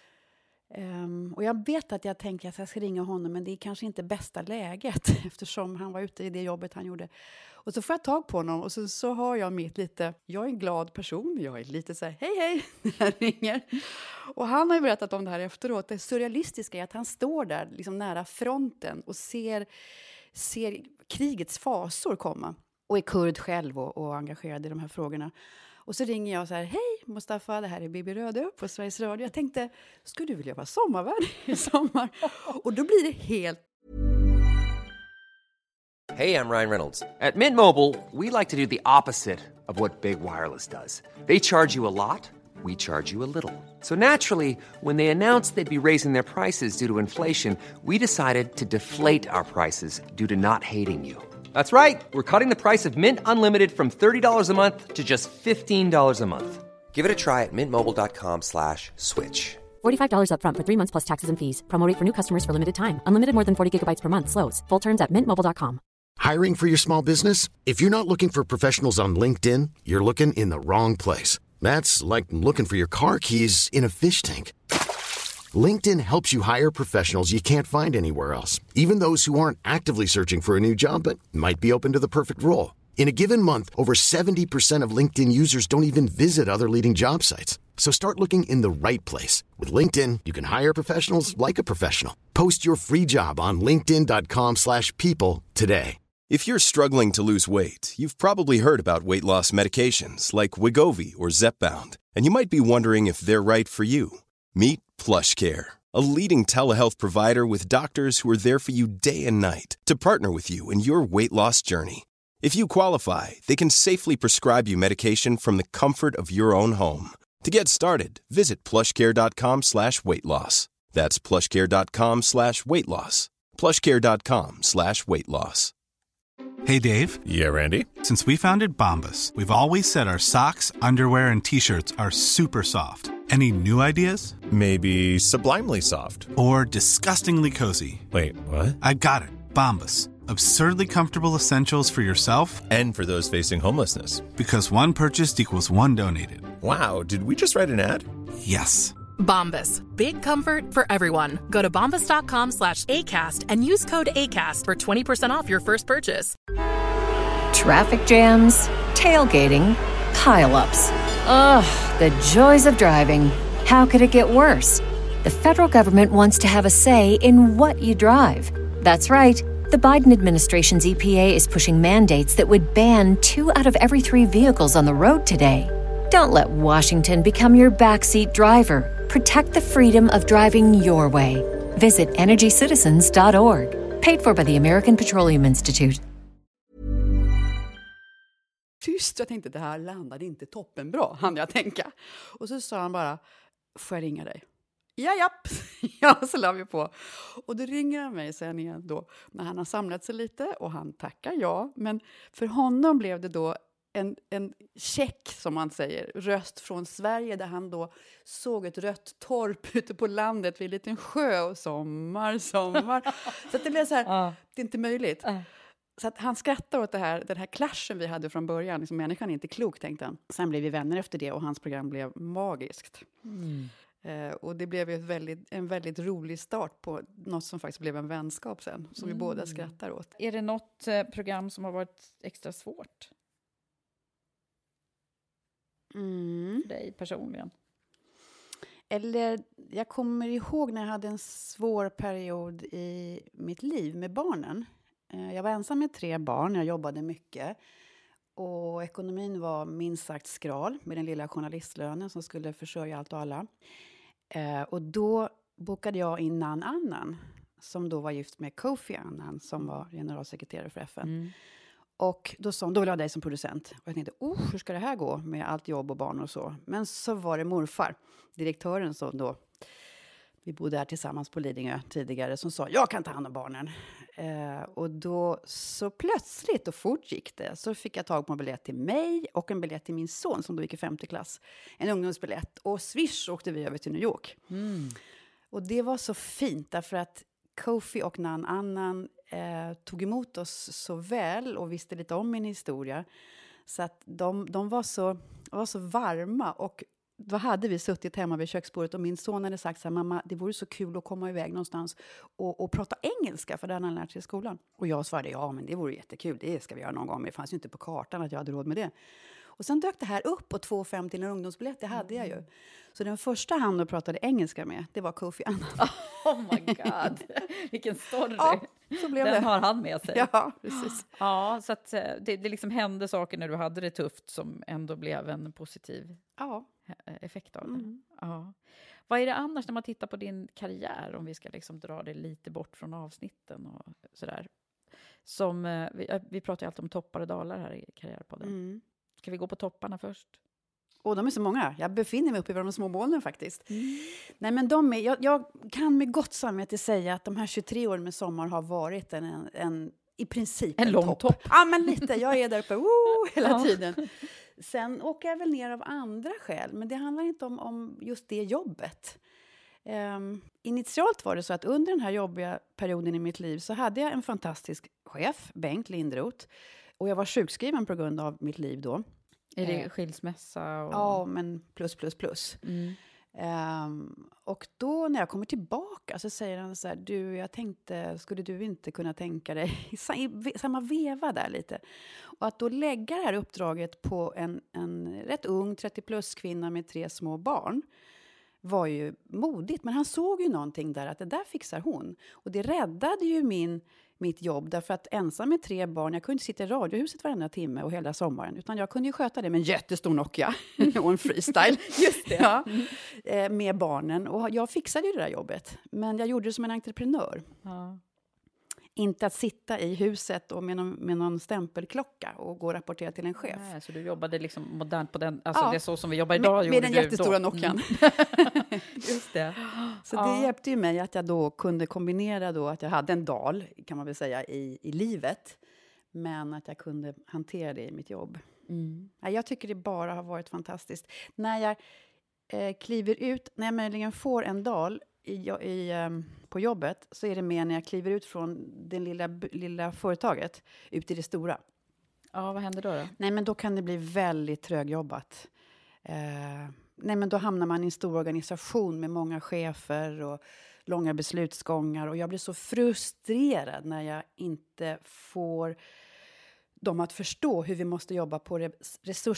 Och jag vet att jag tänker att jag ska ringa honom, men det är kanske inte bästa läget eftersom han var ute i det jobbet han gjorde. Och så får jag tag på honom och så har jag mitt lite, jag är en glad person, jag är lite så här, hej, när jag ringer. Och han har ju berättat om det här efteråt. Det surrealistiska är att han står där liksom nära fronten och ser krigets fasor komma. Och är kurd själv och engagerad i de här frågorna. Och så ringer jag och säger, hej Mustafa, det här är Bibi Röde på Sveriges Radio. Jag tänkte, skulle du vilja vara sommarvärd i sommar? Och då blir det helt... Hey, I'm Ryan Reynolds. At Mint Mobile, we like to do the opposite of what Big Wireless does. They charge you a lot, we charge you a little. So naturally, when they announced they'd be raising their prices due to inflation, we decided to deflate our prices due to not hating you. That's right. We're cutting the price of Mint Unlimited from $30 a month to just $15 a month. Give it a try at mintmobile.com/switch. $45 up front for 3 months plus taxes and fees. Promo rate for new customers for limited time. Unlimited more than 40 gigabytes per month. Slows full terms at mintmobile.com. Hiring for your small business? If you're not looking for professionals on LinkedIn, you're looking in the wrong place. That's like looking for your car keys in a fish tank. LinkedIn helps you hire professionals you can't find anywhere else, even those who aren't actively searching for a new job but might be open to the perfect role. In a given month, over 70% of LinkedIn users don't even visit other leading job sites. So start looking in the right place. With LinkedIn, you can hire professionals like a professional. Post your free job on linkedin.com/people today. If you're struggling to lose weight, you've probably heard about weight loss medications like Wegovy or Zepbound, and you might be wondering if they're right for you. Meet PlushCare, a leading telehealth provider with doctors who are there for you day and night to partner with you in your weight loss journey. If you qualify, they can safely prescribe you medication from the comfort of your own home. To get started, visit plushcare.com/weightloss. That's plushcare.com/weightloss. plushcare.com/weightloss. Hey, Dave. Yeah, Randy. Since we founded Bombas, we've always said our socks, underwear, and T-shirts are super soft. Any new ideas? Maybe sublimely soft. Or disgustingly cozy. Wait, what? I got it. Bombas. Absurdly comfortable essentials for yourself and for those facing homelessness. Because one purchased equals one donated. Wow, did we just write an ad? Yes. Bombas. Big comfort for everyone. Go to bombas.com/ACAST and use code ACAST for 20% off your first purchase. Traffic jams, tailgating, pile-ups. Ugh, the joys of driving. How could it get worse? The federal government wants to have a say in what you drive. That's right. The Biden administration's EPA is pushing mandates that would ban 2 out of every 3 vehicles on the road today. Don't let Washington become your backseat driver. Protect the freedom of driving your way. Visit EnergyCitizens.org. Paid for by the American Petroleum Institute. Tyst, jag tänkte det här landade inte toppenbra, hann jag tänka. Och så sa han bara, får jag ringa dig? Japp, ja, så la vi på. Och då ringer han mig sen igen då, när han har samlat sig lite, och han tackar ja. Men för honom blev det då en check, som man säger, röst från Sverige, där han då såg ett rött torp ute på landet vid en liten sjö, och sommar. Så att det blev så här, det är inte möjligt. Så att han skrattar åt den här clashen vi hade från början. Liksom, människan är inte klok, tänkte han. Sen blev vi vänner efter det, och hans program blev magiskt. Och det blev en väldigt rolig start på något som faktiskt blev en vänskap sen. Som vi båda skrattar åt. Är det något program som har varit extra svårt? För dig personligen? Eller jag kommer ihåg när jag hade en svår period i mitt liv med barnen. Jag var ensam med 3 barn, jag jobbade mycket. Och ekonomin var minst sagt skral med den lilla journalistlönen som skulle försörja allt och alla. Och då bokade jag in Nan Annan, som då var gift med Kofi Annan, som var generalsekreterare för FN. Och då sa hon, då vill jag ha dig som producent. Och jag tänkte, hur ska det här gå med allt jobb och barn och så? Men så var det morfar, direktören, som då, vi bodde här tillsammans på Lidingö tidigare, som sa, jag kan ta hand om barnen. Och då så plötsligt och fort gick det, så fick jag tag på en biljett till mig och en biljett till min son som då gick i 5:e klass. En ungdomsbiljett. Och swish åkte vi över till New York. Och det var så fint, därför att Kofi och Nan Annan tog emot oss så väl och visste lite om min historia. Så att de var så varma, och då hade vi suttit hemma vid köksbordet, och min son hade sagt så här, mamma, det vore så kul att komma iväg någonstans och prata engelska, för det hade han lärt sig i skolan. Och jag svarade, ja men det vore jättekul, det ska vi göra någon gång, men det fanns ju inte på kartan att jag hade råd med det. Och sen dök det här upp, och 2,50 till en ungdomsbiljett, det hade jag ju. Så den första han då pratade engelska med, det var Kofi Annan. Oh my god, vilken story. Ja, så blev den det. har han med sig. Ja, precis. Ja, så att det liksom hände saker när du hade det tufft som ändå blev en positiv effekt av det. Ja. Vad är det annars när man tittar på din karriär, om vi ska liksom dra det lite bort från avsnitten och sådär? Som, vi pratar ju alltid om toppar och dalar här i Karriärpodden. Ska vi gå på topparna först? De är så många. Jag befinner mig uppe i de små molnen faktiskt. Nej, men jag kan med gott samvete säga att de här 23 åren med Sommar har varit en i princip en lång topp. Ja, men lite. Jag är där uppe hela tiden. Sen åker jag väl ner av andra skäl. Men det handlar inte om just det jobbet. Initialt var det så att under den här jobbiga perioden i mitt liv så hade jag en fantastisk chef, Bengt Lindroth. Och jag var sjukskriven på grund av mitt liv då. Är det skilsmässa? Och... Ja, men plus. Och då när jag kommer tillbaka så säger han så här, du, jag tänkte, skulle du inte kunna tänka dig i samma veva där lite? Och att då lägga det här uppdraget på en rätt ung 30+ kvinna med 3 små barn var ju modigt. Men han såg ju någonting där, att det där fixar hon. Och det räddade ju mitt jobb, därför att ensam med 3 barn, jag kunde inte sitta i radiohuset varenda timme och hela sommaren, utan jag kunde ju sköta det med en jättestor Nokia och en freestyle. Just det. Ja, med barnen. Och jag fixade ju det där jobbet, men jag gjorde det som en entreprenör. Ja. Inte att sitta i huset och med någon stämpelklocka och gå och rapportera till en chef. Nej, så du jobbade liksom modernt på den, alltså det är så som vi jobbar idag. Med den jättestora Nokian. Just det. Så det hjälpte ju mig att jag då kunde kombinera då att jag hade en dal, kan man väl säga, i livet. Men att jag kunde hantera det i mitt jobb. Ja, jag tycker det bara har varit fantastiskt. När jag kliver ut, när jag möjligen får en dal på jobbet, så är det mer när jag kliver ut från det lilla företaget ut i det stora. Ja, vad händer då? Nej, men då kan det bli väldigt trögjobbat. Nej, men då hamnar man i en stor organisation med många chefer och långa beslutsgångar. Och jag blir så frustrerad när jag inte får dem att förstå hur vi måste jobba på det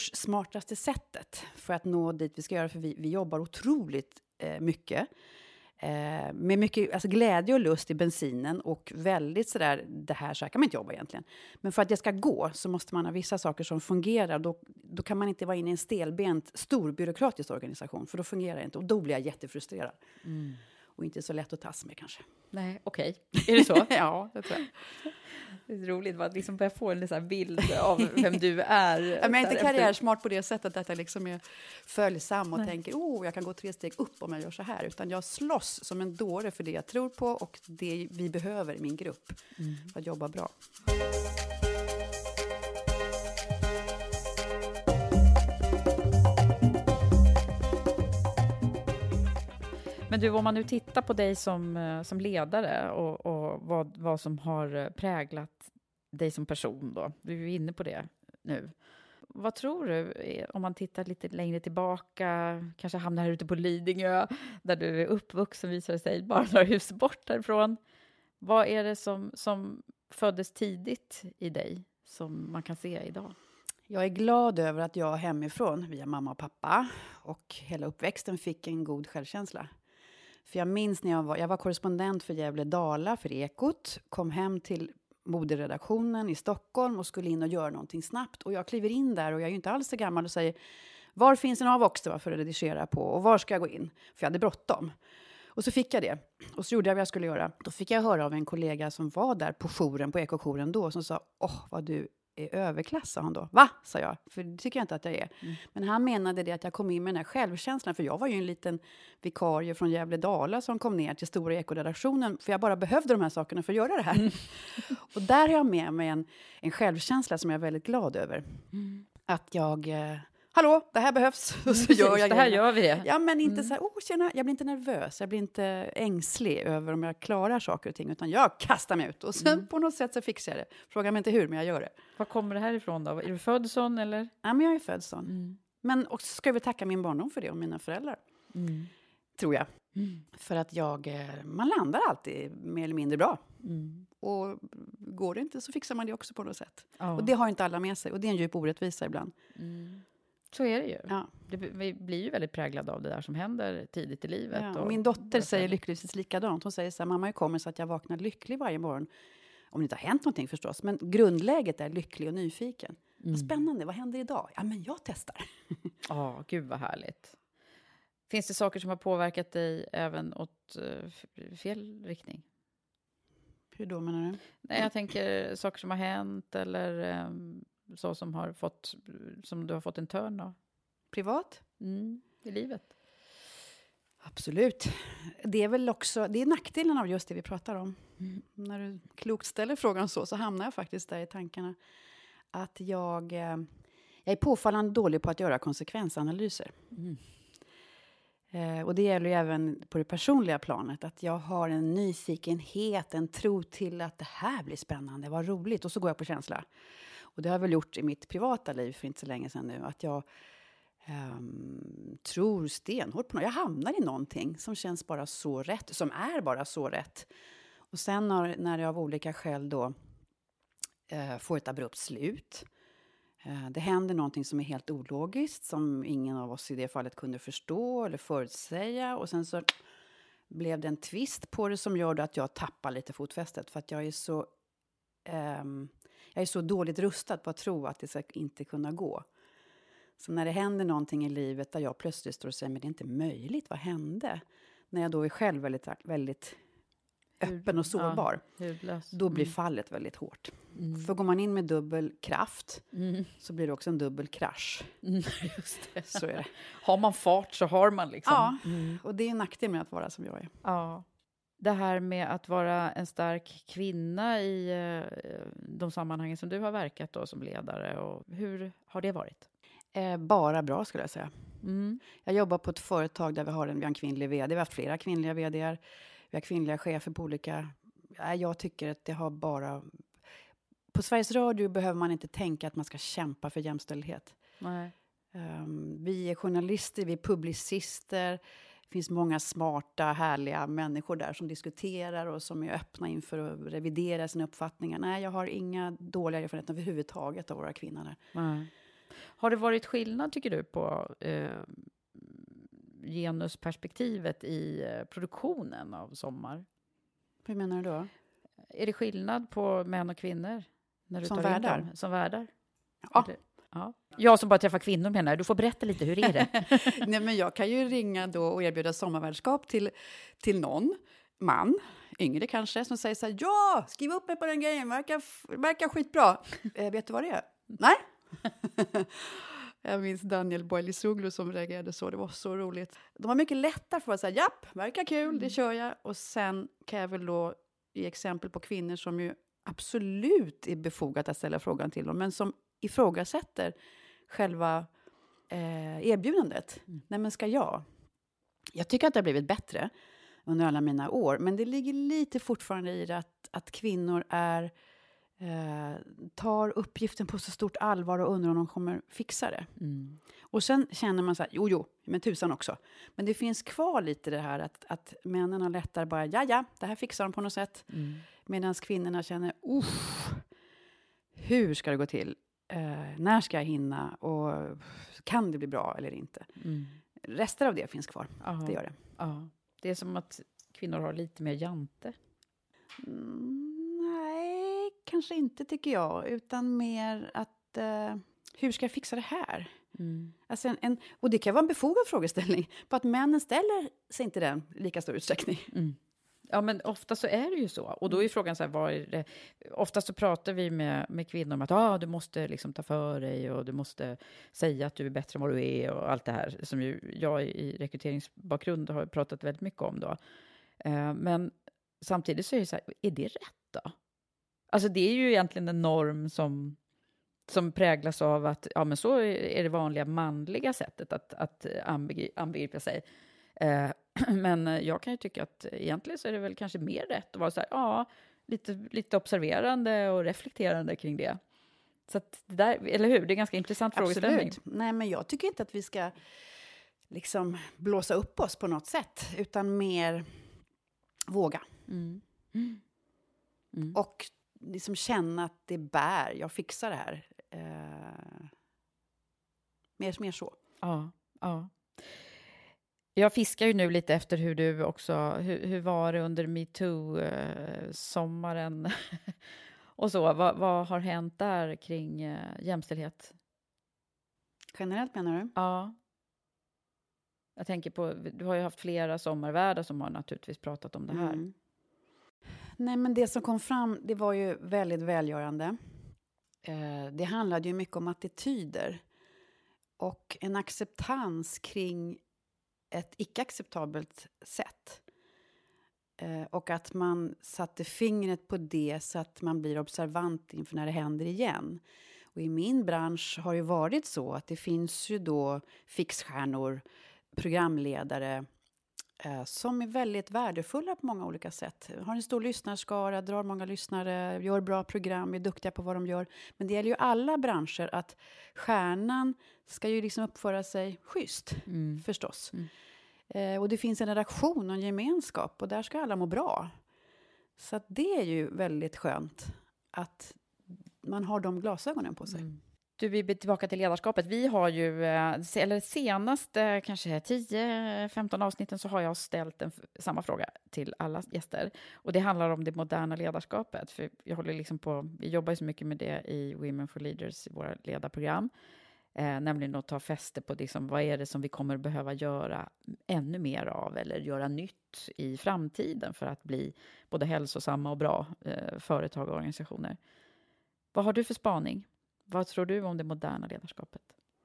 resurssmartaste sättet för att nå dit vi ska göra. För vi jobbar otroligt mycket. Med mycket glädje och lust i bensinen och väldigt sådär, det här så här kan man inte jobba egentligen. Men för att det ska gå så måste man ha vissa saker som fungerar. Då kan man inte vara inne i en stelbent, stor byråkratisk organisation, för då fungerar det inte. Och då blir jag jättefrustrerad. Och inte så lätt att tas med kanske. Nej, okej. Är det så? Ja, det tror jag. Det är roligt att liksom börja få en sån bild av vem du är. Men jag är inte karriärsmart på det sättet att jag liksom är följsam och tänker jag kan gå 3 steg upp om jag gör så här. Utan jag slåss som en dåre för det jag tror på och det vi behöver i min grupp för att jobba bra. Men du, om man nu tittar på dig som ledare och vad som har präglat dig som person då. Du är inne på det nu. Vad tror du, om man tittar lite längre tillbaka, kanske hamnar här ute på Lidingö, där du är uppvuxen, visar det sig, bara några hus bort därifrån. Vad är det som föddes tidigt i dig, som man kan se idag? Jag är glad över att jag hemifrån, via mamma och pappa, och hela uppväxten fick en god självkänsla. För jag minns när jag var korrespondent för Gävle Dala, för Ekot, kom hem till moderedaktionen i Stockholm och skulle in och göra någonting snabbt. Och jag kliver in där och jag är ju inte alls så gammal och säger, var finns en Avox för att redigera på och var ska jag gå in? För jag hade bråttom. Och så fick jag det. Och så gjorde jag vad jag skulle göra. Då fick jag höra av en kollega som var där på jouren, på Ekojouren då, som sa, vad du är överklass, sa han då. Va? Sa jag. För det tycker jag inte att jag är. Men han menade det att jag kom in med den här självkänslan. För jag var ju en liten vikarie från Gävle Dala som kom ner till stora Ekoredaktionen. För jag bara behövde de här sakerna för att göra det här. Och där har jag med mig en självkänsla som jag är väldigt glad över. Att jag... Hallå, det här behövs. Och så gör jag det här gör vi det. Ja, men inte så här, tjena, jag blir inte nervös. Jag blir inte ängslig över om jag klarar saker och ting. Utan jag kastar mig ut. Och sen på något sätt så fixar jag det. Fråga mig inte hur, men jag gör det. Var kommer det här ifrån då? Är du född sån eller? Ja, men jag är född sån. Men också ska jag väl tacka min barndom för det och mina föräldrar. Tror jag. För att man landar alltid mer eller mindre bra. Och går det inte så fixar man det också på något sätt. Och det har inte alla med sig. Och det är en djup orättvisa ibland. Så är det ju. Ja. Vi blir ju väldigt präglade av det där som händer tidigt i livet. Ja, och min dotter säger lyckligtvis likadant. Hon säger så här, mamma, jag kommer så att jag vaknar lycklig varje morgon. Om det inte har hänt någonting förstås. Men grundläget är lycklig och nyfiken. Vad spännande, vad händer idag? Ja, men jag testar. Gud vad härligt. Finns det saker som har påverkat dig även åt fel riktning? Hur då menar du? Nej, jag tänker saker som har hänt eller så som du har fått en törn av. Privat? I livet. Absolut. Det är väl också, det är nackdelen av just det vi pratar om. När du klokt ställer frågan så hamnar jag faktiskt där i tankarna. Att jag är påfallande dålig på att göra konsekvensanalyser. Och det gäller ju även på det personliga planet. Att jag har en nyfikenhet, en tro till att det här blir spännande, vad roligt. Och så går jag på känsla. Och det har jag väl gjort i mitt privata liv för inte så länge sedan nu. Att jag tror stenhårt på något. Jag hamnar i någonting som känns bara så rätt. Som är bara så rätt. Och sen när jag av olika skäl då får ett abrupt slut. Det händer någonting som är helt ologiskt. Som ingen av oss i det fallet kunde förstå eller förutsäga. Och sen så blev det en twist på det som gör att jag tappar lite fotfästet. För att jag är så dåligt rustad på att tro att det ska inte kunna gå. Så när det händer någonting i livet där jag plötsligt står och säger men det är inte möjligt, vad hände? När jag då är själv väldigt, väldigt öppen och sårbar. Då blir fallet väldigt hårt. För går man in med dubbel kraft så blir det också en dubbel krasch. Just det. Så är det. Har man fart så har man liksom. Ja, och det är en nackdel med att vara som jag är. Ja. Det här med att vara en stark kvinna i de sammanhangen som du har verkat då som ledare. Och hur har det varit? Bara bra skulle jag säga. Jag jobbar på ett företag där vi har en kvinnlig vd. Vi har haft flera kvinnliga vd:ar. Vi har kvinnliga chefer på olika... Jag tycker att det har bara... På Sveriges Radio behöver man inte tänka att man ska kämpa för jämställdhet. Nej. Vi är journalister, vi är publicister. Det finns många smarta, härliga människor där som diskuterar och som är öppna inför att revidera sina uppfattningar. Nej, jag har inga dåliga erfarenheter överhuvudtaget av våra kvinnor där. Nej. Har det varit skillnad, tycker du, på genusperspektivet i produktionen av Sommar. Hur menar du då? Är det skillnad på män och kvinnor? När du som tar värdar? in dem? Som värdar? Ja. Ja. Jag som bara träffar kvinnor menar, du får berätta lite, hur är det? Nej, men jag kan ju ringa då och erbjuda sommarvärdskap till någon man, yngre kanske, som säger så här: ja, skriv upp mig på den grejen, verkar skitbra. Vet du vad det är? Nej. Jag minns Daniel Boilisoglu som reagerade så, det var så roligt. De har mycket lättare för att säga, japp, verkar kul, det kör jag. Och sen kan jag väl då ge exempel på kvinnor som ju absolut är befogat att ställa frågan till dem, men som ifrågasätter själva erbjudandet. Nej, men ska jag? Jag tycker att det har blivit bättre under alla mina år, men det ligger lite fortfarande i det att kvinnor tar uppgiften på så stort allvar och undrar om de kommer fixa det. Och sen känner man så här, jo, men tusan också. Men det finns kvar lite det här att männen har lättare bara, ja, det här fixar de på något sätt. Medan kvinnorna känner, hur ska det gå till? När ska jag hinna? Och kan det bli bra eller inte? Rester av det finns kvar. Det gör det. Ja. Det är som att kvinnor har lite mer jante. Nej, kanske inte tycker jag. Utan mer att hur ska jag fixa det här? Alltså och det kan vara en befogad frågeställning. På att männen ställer sig inte den lika stor utsträckning. Ja, men ofta så är det ju så. Och då är frågan så här, vad är det? Oftast så pratar vi med kvinnor om att du måste liksom ta för dig och du måste säga att du är bättre än vad du är och allt det här. Som ju jag i rekryteringsbakgrund har pratat väldigt mycket om då. Men samtidigt så är det så här, är det rätt då? Alltså det är ju egentligen en norm som präglas av att, ja men så är det vanliga manliga sättet att anbegripa sig. Men jag kan ju tycka att egentligen så är det väl kanske mer rätt att vara så här, lite observerande och reflekterande kring det. Så att det där, eller hur? Det är en ganska intressant frågeställning. Nej, men jag tycker inte att vi ska liksom blåsa upp oss på något sätt, utan mer våga. Och liksom känna att det bär, jag fixar det här. Mer så. Ja. Jag fiskar ju nu lite efter hur du också, hur var det under MeToo-sommaren och så. Vad har hänt där kring jämställdhet? Generellt menar du? Ja. Jag tänker på, du har ju haft flera sommarvärdar som har naturligtvis pratat om det här. Nej, men det som kom fram, det var ju väldigt välgörande. Det handlade ju mycket om attityder. Och en acceptans kring ett icke-acceptabelt sätt. Och att man satte fingret på det så att man blir observant inför när det händer igen. Och i min bransch har det varit så att det finns ju då fixstjärnor, programledare som är väldigt värdefulla på många olika sätt. Har en stor lyssnarskara, drar många lyssnare, gör bra program, är duktiga på vad de gör. Men det gäller ju alla branscher att stjärnan ska ju liksom uppföra sig schysst, förstås. Och det finns en redaktion och en gemenskap och där ska alla må bra. Så att det är ju väldigt skönt att man har de glasögonen på sig. Du, vi blir tillbaka till ledarskapet. Vi har ju, eller senaste kanske 10-15 avsnitten så har jag ställt samma fråga till alla gäster. Och det handlar om det moderna ledarskapet. För jag håller liksom på, vi jobbar ju så mycket med det i Women for Leaders, i våra ledarprogram. Nämligen att ta fäste på liksom, vad är det som vi kommer behöva göra ännu mer av eller göra nytt i framtiden för att bli både hälsosamma och bra företag och organisationer. Vad har du för spaning? Vad tror du om det moderna ledarskapet?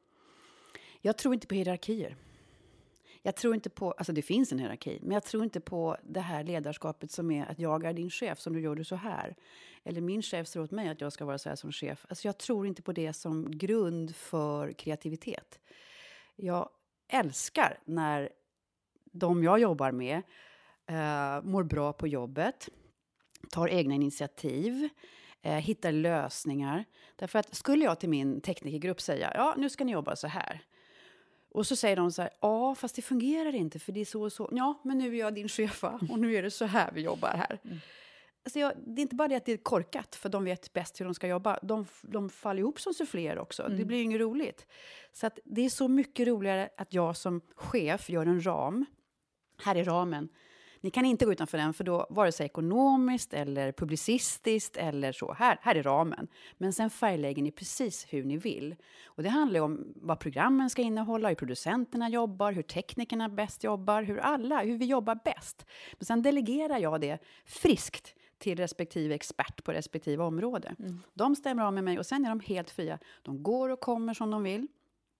Jag tror inte på hierarkier. Jag tror inte på, alltså det finns en hierarki, men jag tror inte på det här ledarskapet som är att jag är din chef som du gör det så här. Eller min chef säger åt mig att jag ska vara så här som chef. Alltså jag tror inte på det som grund för kreativitet. Jag älskar när de jag jobbar med mår bra på jobbet, tar egna initiativ, hittar lösningar. Därför att skulle jag till min teknikergrupp säga, ja nu ska ni jobba så här. Och så säger de så här, ja fast det fungerar inte för det är så och så. Ja men nu är jag din chef och nu är det så här vi jobbar här. Alltså det är inte bara det att det är korkat, för de vet bäst hur de ska jobba. De faller ihop som suffléer också. Det blir ju inget roligt. Så att det är så mycket roligare att jag som chef gör en ram. Här är ramen. Ni kan inte gå utanför den, för då vare sig ekonomiskt eller publicistiskt eller så. Här är ramen. Men sen färglägger ni precis hur ni vill. Och det handlar om vad programmen ska innehålla, hur producenterna jobbar, hur teknikerna bäst jobbar, hur vi jobbar bäst. Men sen delegerar jag det friskt till respektive expert på respektive område. De stämmer av med mig och sen är de helt fria. De går och kommer som de vill.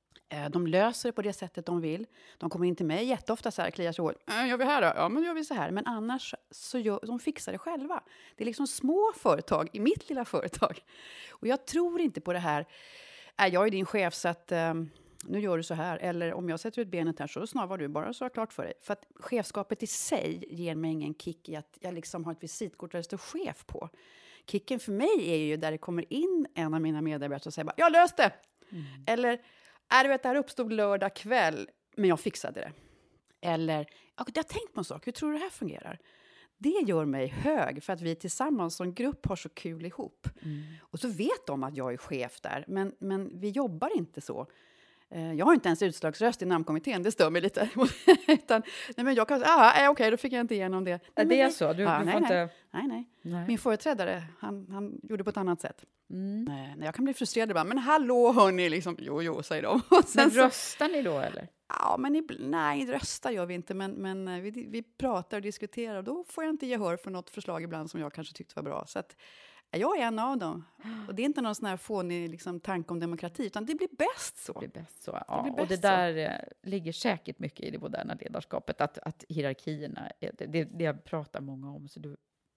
De löser det på det sättet de vill. De kommer in till mig jätteofta så här, kliar sig hårt. Gör vi här då? Ja, men gör vi så här. Men annars så de fixar det själva. Det är liksom små företag i mitt lilla företag. Och jag tror inte på det här. Jag är din chef så att nu gör du så här. Eller om jag sätter ut benet här så snavar du bara så klart för dig. För att chefskapet i sig ger mig ingen kick i att jag liksom har ett visitkort där det står chef på. Kicken för mig är ju där det kommer in en av mina medarbetare och säger bara, jag löste det! Eller... du vet, det här uppstod lördag kväll, men jag fixade det. Eller, jag har tänkt på en sak, hur tror du det här fungerar? Det gör mig hög, för att vi tillsammans som grupp har så kul ihop. Och så vet de att jag är chef där, men vi jobbar inte så. Jag har inte ens utslagsröst i namnkommittén, det stör mig lite. Utan, nej, men jag kan säga, okej, då fick jag inte igenom det. Nej, det är så? Du får inte... Nej. Min företrädare, han gjorde på ett annat sätt. När jag kan bli frustrerad bara, men hallå hörni, liksom, jo, säger de. Men röstar ni då, eller? Ja, men nej, röstar gör vi inte, men vi pratar och diskuterar, och då får jag inte gehör för något förslag ibland som jag kanske tyckte var bra. Så att jag är en av dem. Och det är inte någon sån här fånig liksom, tanke om demokrati, utan det blir bäst så. Det blir bäst så, ja. Och det där ligger säkert mycket i det moderna ledarskapet, att hierarkierna, det pratar många om, så du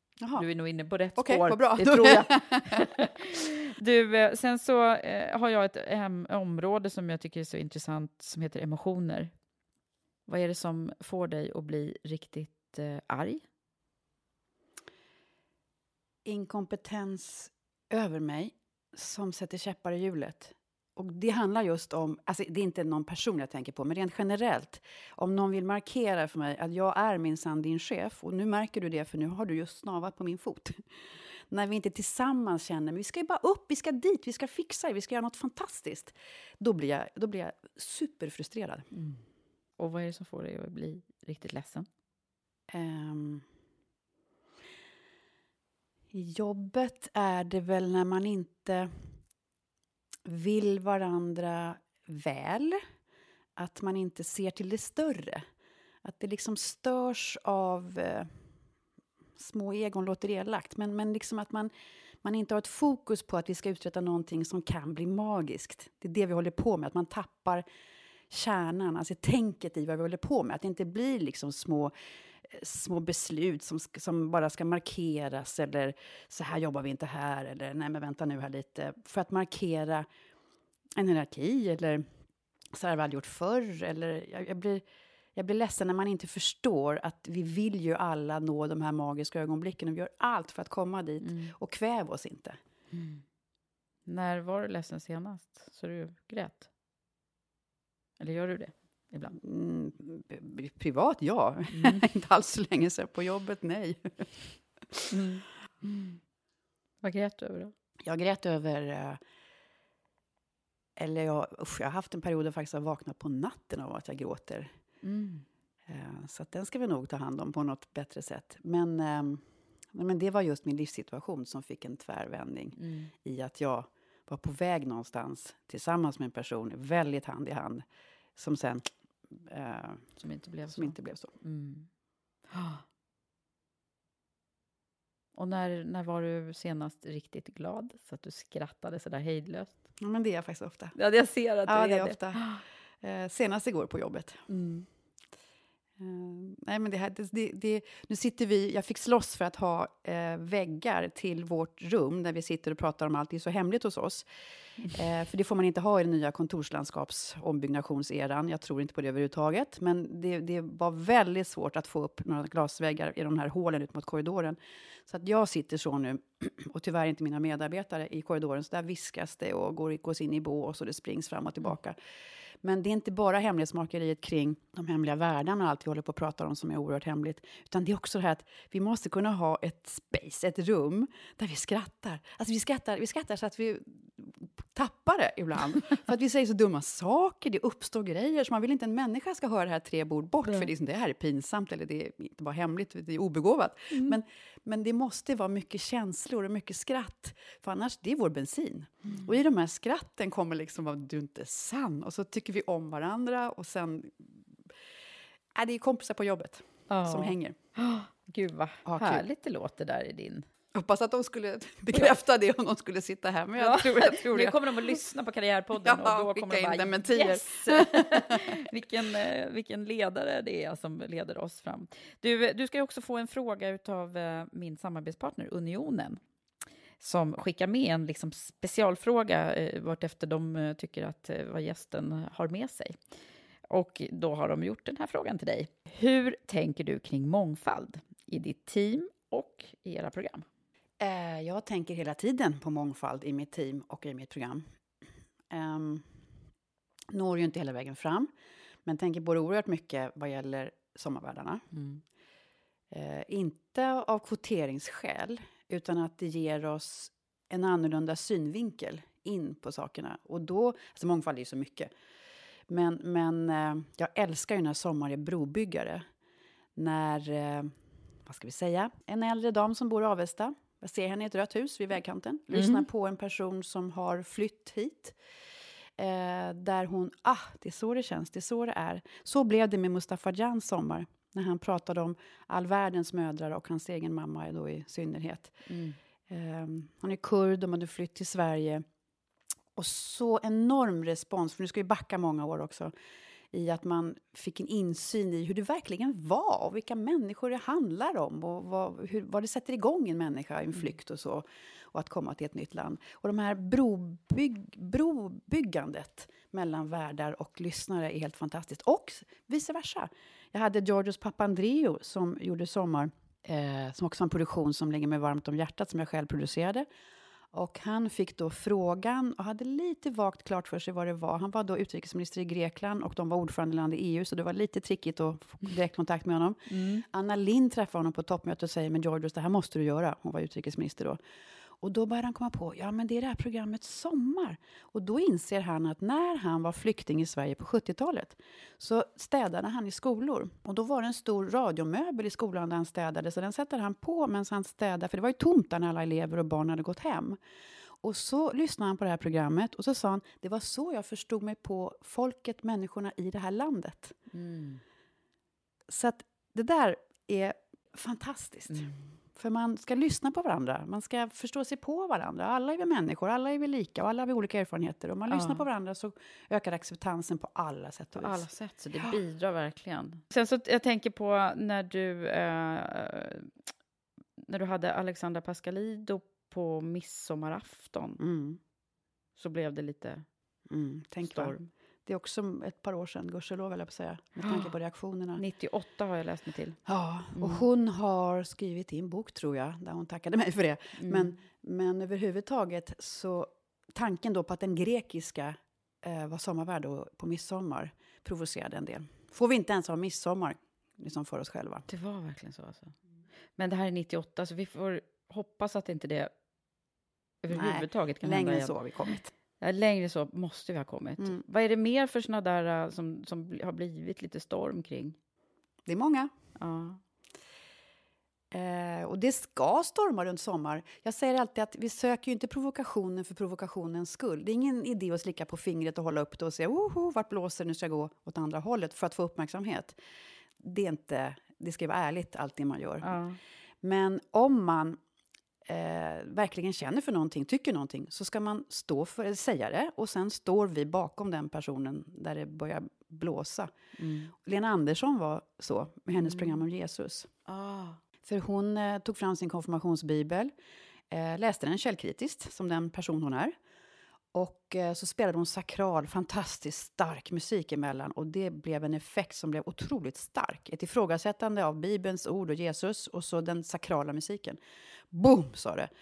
är nog inne på rätt spår. Okej, vad bra. Det tror jag. Sen så har jag ett område som jag tycker är så intressant som heter emotioner. Vad är det som får dig att bli riktigt arg? Inkompetens över mig som sätter käppar i hjulet. Och det handlar just om, alltså det är inte någon person jag tänker på, men rent generellt. Om någon vill markera för mig att jag är minsann din chef, och nu märker du det för nu har du just snavat på min fot. När vi inte tillsammans känner, men vi ska ju bara upp, vi ska dit, vi ska fixa det, vi ska göra något fantastiskt. Då blir jag superfrustrerad. Och vad är det som får dig att bli riktigt ledsen? I jobbet är det väl när man inte vill varandra väl. Att man inte ser till det större. Att det liksom störs av små egon, låter elakt. Men liksom att man inte har ett fokus på att vi ska uträtta någonting som kan bli magiskt. Det är det vi håller på med. Att man tappar kärnan, alltså tänket i vad vi håller på med. Att det inte blir liksom små beslut som bara ska markeras, eller så här jobbar vi inte här, eller nej men vänta nu här lite, för att markera en hierarki, eller så här har vi aldrig gjort förr, eller jag blir ledsen när man inte förstår att vi vill ju alla nå de här magiska ögonblicken, och vi gör allt för att komma dit och kväv oss inte. När var du ledsen senast så du grät? Eller gör du det? Ibland. Privat, ja. Inte alls så länge sedan. På jobbet, nej. Vad grät du över då? Jag grät över... jag har haft en period där jag faktiskt har vaknat på natten av att jag gråter. Så att den ska vi nog ta hand om på något bättre sätt. Men det var just min livssituation som fick en tvärvändning. I att jag var på väg någonstans tillsammans med en person, väldigt hand i hand, som sen... som inte blev så. Och när var du senast riktigt glad så att du skrattade så där hejdlöst? Ja, men det är jag faktiskt ofta. Ja, jag ser att det är ofta. Senast igår på jobbet. Nej, men nu sitter vi, jag fick slåss för att ha väggar till vårt rum där vi sitter och pratar om allt. Det är så hemligt hos oss. För det får man inte ha i den nya kontorslandskapsombyggnadseran. Jag tror inte på det överhuvudtaget. Men det var väldigt svårt att få upp några glasväggar i de här hålen ut mot korridoren. Så att jag sitter så nu, och tyvärr inte mina medarbetare i korridoren. Så där viskas det och gås in i bås och det springs fram och tillbaka. Men det är inte bara hemlighetsmakeriet kring de hemliga världarna och allt vi håller på att prata om som är oerhört hemligt. Utan det är också det här att vi måste kunna ha ett space, ett rum där vi skrattar. Alltså vi skrattar så att vi tappar det ibland. För att vi säger så dumma saker, det uppstår grejer. Så man vill inte en människa ska höra det här 3 bord bort. För det här är pinsamt eller det är inte bara hemligt, det är obegåvat. Men det måste vara mycket känslor och mycket skratt. För annars, det är vår bensin. Och i de här skratten kommer liksom av du inte är sann. Och så tycker vi om varandra. Och sen det är kompisar på jobbet som hänger. Gud vad härligt det låter där i din... Hoppas att de skulle bekräfta det om de skulle sitta här. Men jag tror nu kommer de att lyssna på Karriärpodden och då kommer de bara, yes! vilken ledare det är som leder oss fram. Du ska ju också få en fråga av min samarbetspartner Unionen som skickar med en liksom specialfråga vartefter de tycker att vad gästen har med sig. Och då har de gjort den här frågan till dig. Hur tänker du kring mångfald i ditt team och i era program? Jag tänker hela tiden på mångfald i mitt team och i mitt program. Når ju inte hela vägen fram. Men tänker både oerhört mycket vad gäller sommarvärdarna. Inte av kvoteringsskäl. Utan att det ger oss en annorlunda synvinkel in på sakerna. Och då, alltså mångfald är ju så mycket. Men jag älskar ju när Sommar är brobyggare. När, vad ska vi säga, en äldre dam som bor i Avesta. Jag ser henne i ett rött hus vid vägkanten. Lyssnar på en person som har flytt hit. Där hon, det är så det känns, det är så det är. Så blev det med Mustafa Jans sommar. När han pratade om all världens mödrar och hans egen mamma då i synnerhet. Han är kurd och man har flytt till Sverige. Och så enorm respons, för nu ska vi backa många år också, i att man fick en insyn i hur det verkligen var och vilka människor det handlar om och vad det sätter igång en människa i en flykt och så, och att komma till ett nytt land. Och de här brobyggandet mellan värdar och lyssnare är helt fantastiskt. Och vice versa. Jag hade Georgios Papandreou som gjorde Sommar, som också var en produktion som ligger mig varmt om hjärtat, som jag själv producerade. Och han fick då frågan och hade lite vagt klart för sig vad det var. Han var då utrikesminister i Grekland och de var ordförandeland i EU, så det var lite trickigt att få direktkontakt med honom. Anna Lindh träffade honom på toppmötet och säger, men Georgios, det här måste du göra. Hon var utrikesminister då. Och då började han komma på, men det är det här programmet Sommar. Och då inser han att när han var flykting i Sverige på 70-talet så städade han i skolor. Och då var det en stor radiomöbel i skolan där han städade. Så den sätter han på medan han städade, för det var ju tomt där när alla elever och barn hade gått hem. Och så lyssnade han på det här programmet och så sa han, det var så jag förstod mig på folket, människorna i det här landet. Så att det där är fantastiskt. För man ska lyssna på varandra. Man ska förstå sig på varandra. Alla är vi människor, alla är vi lika och alla har vi olika erfarenheter. Om man lyssnar på varandra så ökar acceptansen på alla sätt och vis. På alla sätt, så det bidrar verkligen. Sen så jag tänker på när du hade Alexandra Pascalidou på midsommarafton. Så blev det lite storm. Det är också ett par år sedan, gudskelov vill jag säga, med tanke på reaktionerna. 98 har jag läst mig till. Ja, och hon har skrivit i en bok, tror jag, där hon tackade mig för det. Men överhuvudtaget så, tanken då på att den grekiska var sommarvärd på midsommar provocerade en del. Får vi inte ens ha midsommar liksom för oss själva? Det var verkligen så alltså. Men det här är 98, så vi får hoppas att inte det överhuvudtaget kan hända igen. Längre så har vi kommit. Längre så måste vi ha kommit. Vad är det mer för såna där som har blivit lite storm kring? Det är många. Ja. Och det ska storma runt sommar. Jag säger alltid att vi söker ju inte provokationen för provokationens skull. Det är ingen idé att slicka på fingret och hålla upp det och säga vart blåser, nu ska jag gå åt andra hållet för att få uppmärksamhet. Det ska vara ärligt allt det man gör. Ja. Men om man verkligen känner för någonting, tycker någonting, så ska man säga det, och sen står vi bakom den personen där det börjar blåsa. Lena Andersson var så med hennes program om Jesus. För hon tog fram sin konfirmationsbibel, läste den källkritiskt som den person hon är, och så spelade hon sakral, fantastiskt stark musik emellan, och det blev en effekt som blev otroligt stark. Ett ifrågasättande av Bibelns ord och Jesus, och så den sakrala musiken. Boom, sa det.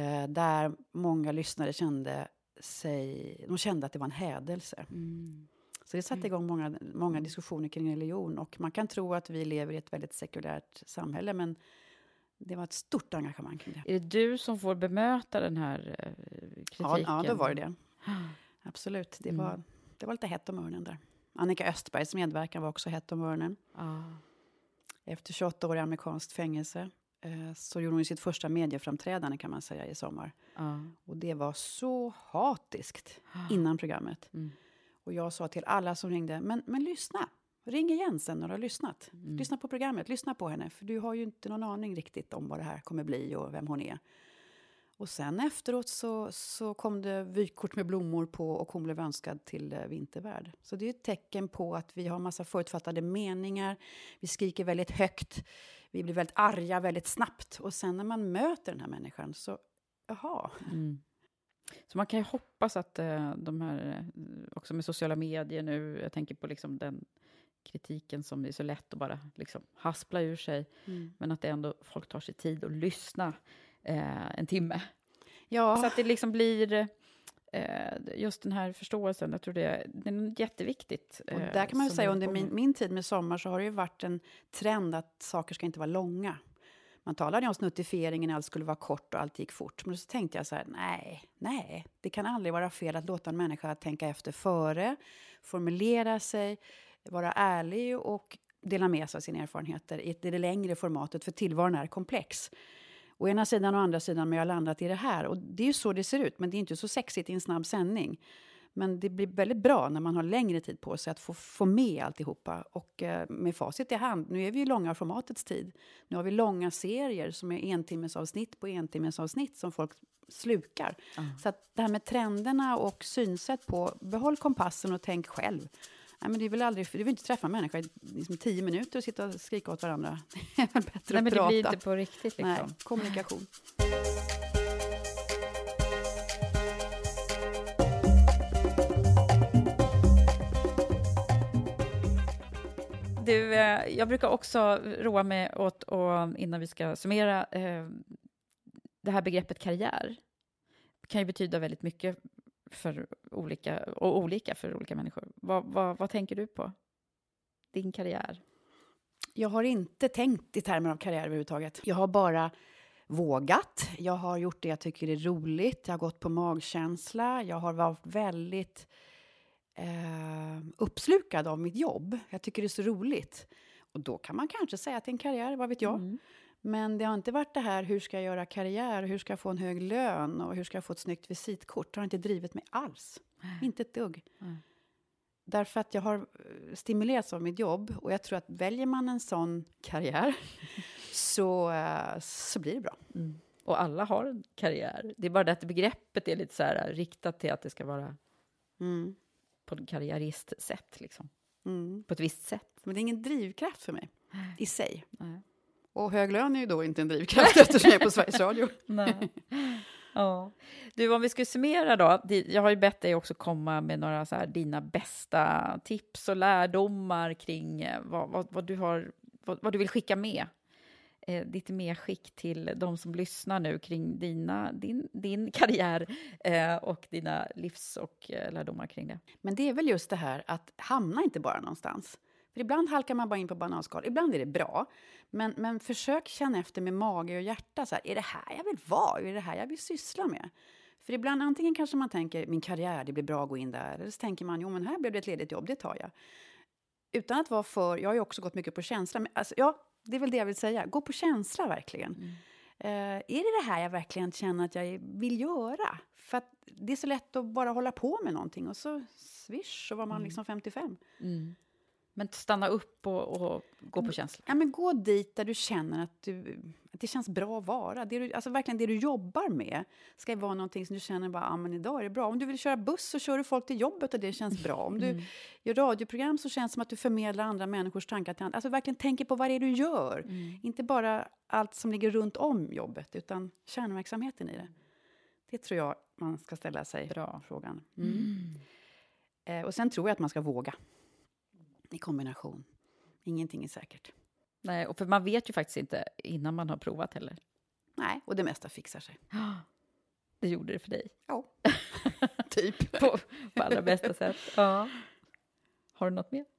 Där många lyssnare kände att det var en hädelse. Så det satte igång många diskussioner kring religion. Och man kan tro att vi lever i ett väldigt sekulärt samhälle, men det var ett stort engagemang kring det. Är det du som får bemöta den här kritiken? Ja, då var det. Absolut. Det var lite hett om öronen där. Annika Östbergs medverkan var också hett om öronen. Efter 28 år i amerikanskt fängelse så gjorde hon sitt första medieframträdande, kan man säga, i sommar. Och det var så hatiskt innan programmet. Och jag sa till alla som ringde, men lyssna. Ring igen sen när du har lyssnat. Lyssna på programmet, lyssna på henne. För du har ju inte någon aning riktigt om vad det här kommer bli och vem hon är. Och sen efteråt så kom det vykort med blommor på och hon blev önskad till Vintervärd. Så det är ett tecken på att vi har massa förutfattade meningar. Vi skriker väldigt högt. Vi blir väldigt arga väldigt snabbt. Och sen när man möter den här människan så, jaha. Så man kan ju hoppas att de här, också med sociala medier nu, jag tänker på liksom den kritiken som är så lätt att bara liksom haspla ur sig. Men att det ändå folk tar sig tid att lyssna en timme. Ja. Så att det liksom blir just den här förståelsen. Jag tror det är jätteviktigt. Och där kan man ju säga under min tid med Sommar så har det ju varit en trend att saker ska inte vara långa. Man talade om snuttifieringen, allt skulle vara kort och allt gick fort. Men så tänkte jag så här, nej. Det kan aldrig vara fel att låta en människa tänka efter före, formulera sig, vara ärlig och dela med sig av sina erfarenheter i det längre formatet, för tillvaron är komplex. Å ena sidan och andra sidan, men jag har landat i det här. Och det är ju så det ser ut, men det är inte så sexigt i en snabb sändning. Men det blir väldigt bra när man har längre tid på sig att få med alltihopa. Och med facit i hand, nu är vi i långa formatets tid. Nu har vi långa serier som är entimmesavsnitt på entimmesavsnitt som folk slukar. Så att det här med trenderna och synsätt på, behåll kompassen och tänk själv. Nej, men det är väl aldrig, du vill inte träffa en människa i liksom 10 minuter och sitta och skrika åt varandra. Det är väl bättre att prata. Men det blir inte på riktigt liksom. Nej, kommunikation. Du, jag brukar också roa mig åt, och innan vi ska summera, det här begreppet karriär. Det kan ju betyda väldigt mycket för olika för olika människor. Vad tänker du på? Din karriär? Jag har inte tänkt i termer av karriär överhuvudtaget. Jag har bara vågat. Jag har gjort det jag tycker är roligt. Jag har gått på magkänsla. Jag har varit väldigt uppslukad av mitt jobb. Jag tycker det är så roligt. Och då kan man kanske säga att det är en karriär, vad vet jag. Men det har inte varit det här, hur ska jag göra karriär, hur ska jag få en hög lön och hur ska jag få ett snyggt visitkort. Det har inte drivit mig alls. Inte ett dugg. Därför att jag har stimulerats av mitt jobb. Och jag tror att väljer man en sån karriär så blir det bra. Och alla har en karriär. Det är bara det att begreppet är lite så här riktat till att det ska vara på ett karriäristsätt. Liksom. På ett visst sätt. Men det är ingen drivkraft för mig i sig. Nej. Och hög lön är ju då inte en drivkraft eftersom jag är på Sveriges Radio. Nej. Ja. Du, om vi ska summera då. Jag har ju bett dig också komma med några så här, dina bästa tips och lärdomar kring vad du vill skicka med. Ditt medskick till de som lyssnar nu kring din karriär och dina livs- och lärdomar kring det. Men det är väl just det här att hamna inte bara någonstans. För ibland halkar man bara in på bananskal. Ibland är det bra. Men försök känna efter med mage och hjärta. Så här, är det här jag vill vara? Är det här jag vill syssla med? För ibland antingen kanske man tänker, min karriär, det blir bra att gå in där. Eller så tänker man, jo men här blev det ett ledigt jobb, det tar jag. Utan att vara jag har ju också gått mycket på känsla. Men alltså, ja, det är väl det jag vill säga. Gå på känsla verkligen. Är det här jag verkligen känner att jag vill göra? För att det är så lätt att bara hålla på med någonting. Och så swish, så var man liksom 55. Men stanna upp och gå på känsla. Ja, men gå dit där du känner att det känns bra att vara. Alltså verkligen det du jobbar med ska vara någonting som du känner bara, men idag är det bra. Om du vill köra buss så kör du folk till jobbet och det känns bra. Om du gör radioprogram så känns det som att du förmedlar andra människors tankar till andra. Alltså verkligen tänker på vad det är du gör. Inte bara allt som ligger runt om jobbet utan kärnverksamheten i det. Det tror jag man ska ställa sig frågan. Och sen tror jag att man ska våga. I kombination. Ingenting är säkert. Nej, och för man vet ju faktiskt inte innan man har provat heller. Nej, och det mesta fixar sig. Det gjorde det för dig. Ja, typ. på allra bästa sätt. Ja. Har du något mer?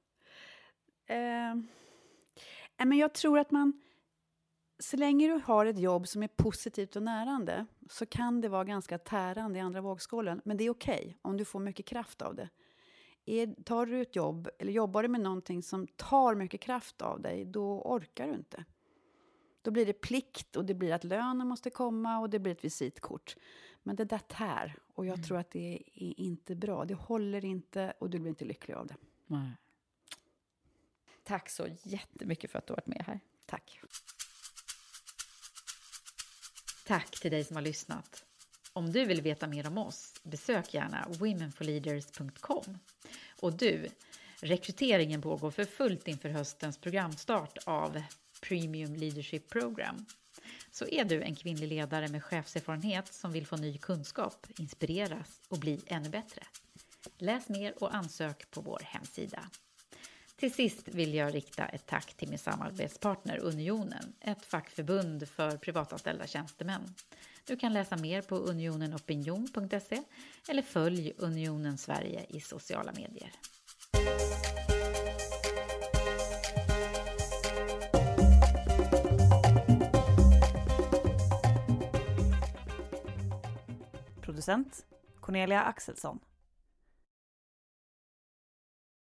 Men jag tror att så länge du har ett jobb som är positivt och närande så kan det vara ganska tärande i andra vågskålen. Men det är okej om du får mycket kraft av det. Tar du ett jobb eller jobbar du med någonting som tar mycket kraft av dig, då orkar du inte. Då blir det plikt och det blir att lönen måste komma och det blir ett visitkort. Men det där tär och jag tror att det är inte bra. Det håller inte och du blir inte lycklig av det. Nej. Tack så jättemycket för att du har varit med här. Tack. Tack till dig som har lyssnat. Om du vill veta mer om oss, besök gärna womenforleaders.com. Och du, rekryteringen pågår för fullt inför höstens programstart av Premium Leadership Program. Så är du en kvinnlig ledare med chefserfarenhet som vill få ny kunskap, inspireras och bli ännu bättre. Läs mer och ansök på vår hemsida. Till sist vill jag rikta ett tack till min samarbetspartner Unionen, ett fackförbund för privatanställda tjänstemän. Du kan läsa mer på unionenopinion.se eller följ Unionen Sverige i sociala medier. Producent Cornelia Axelsson.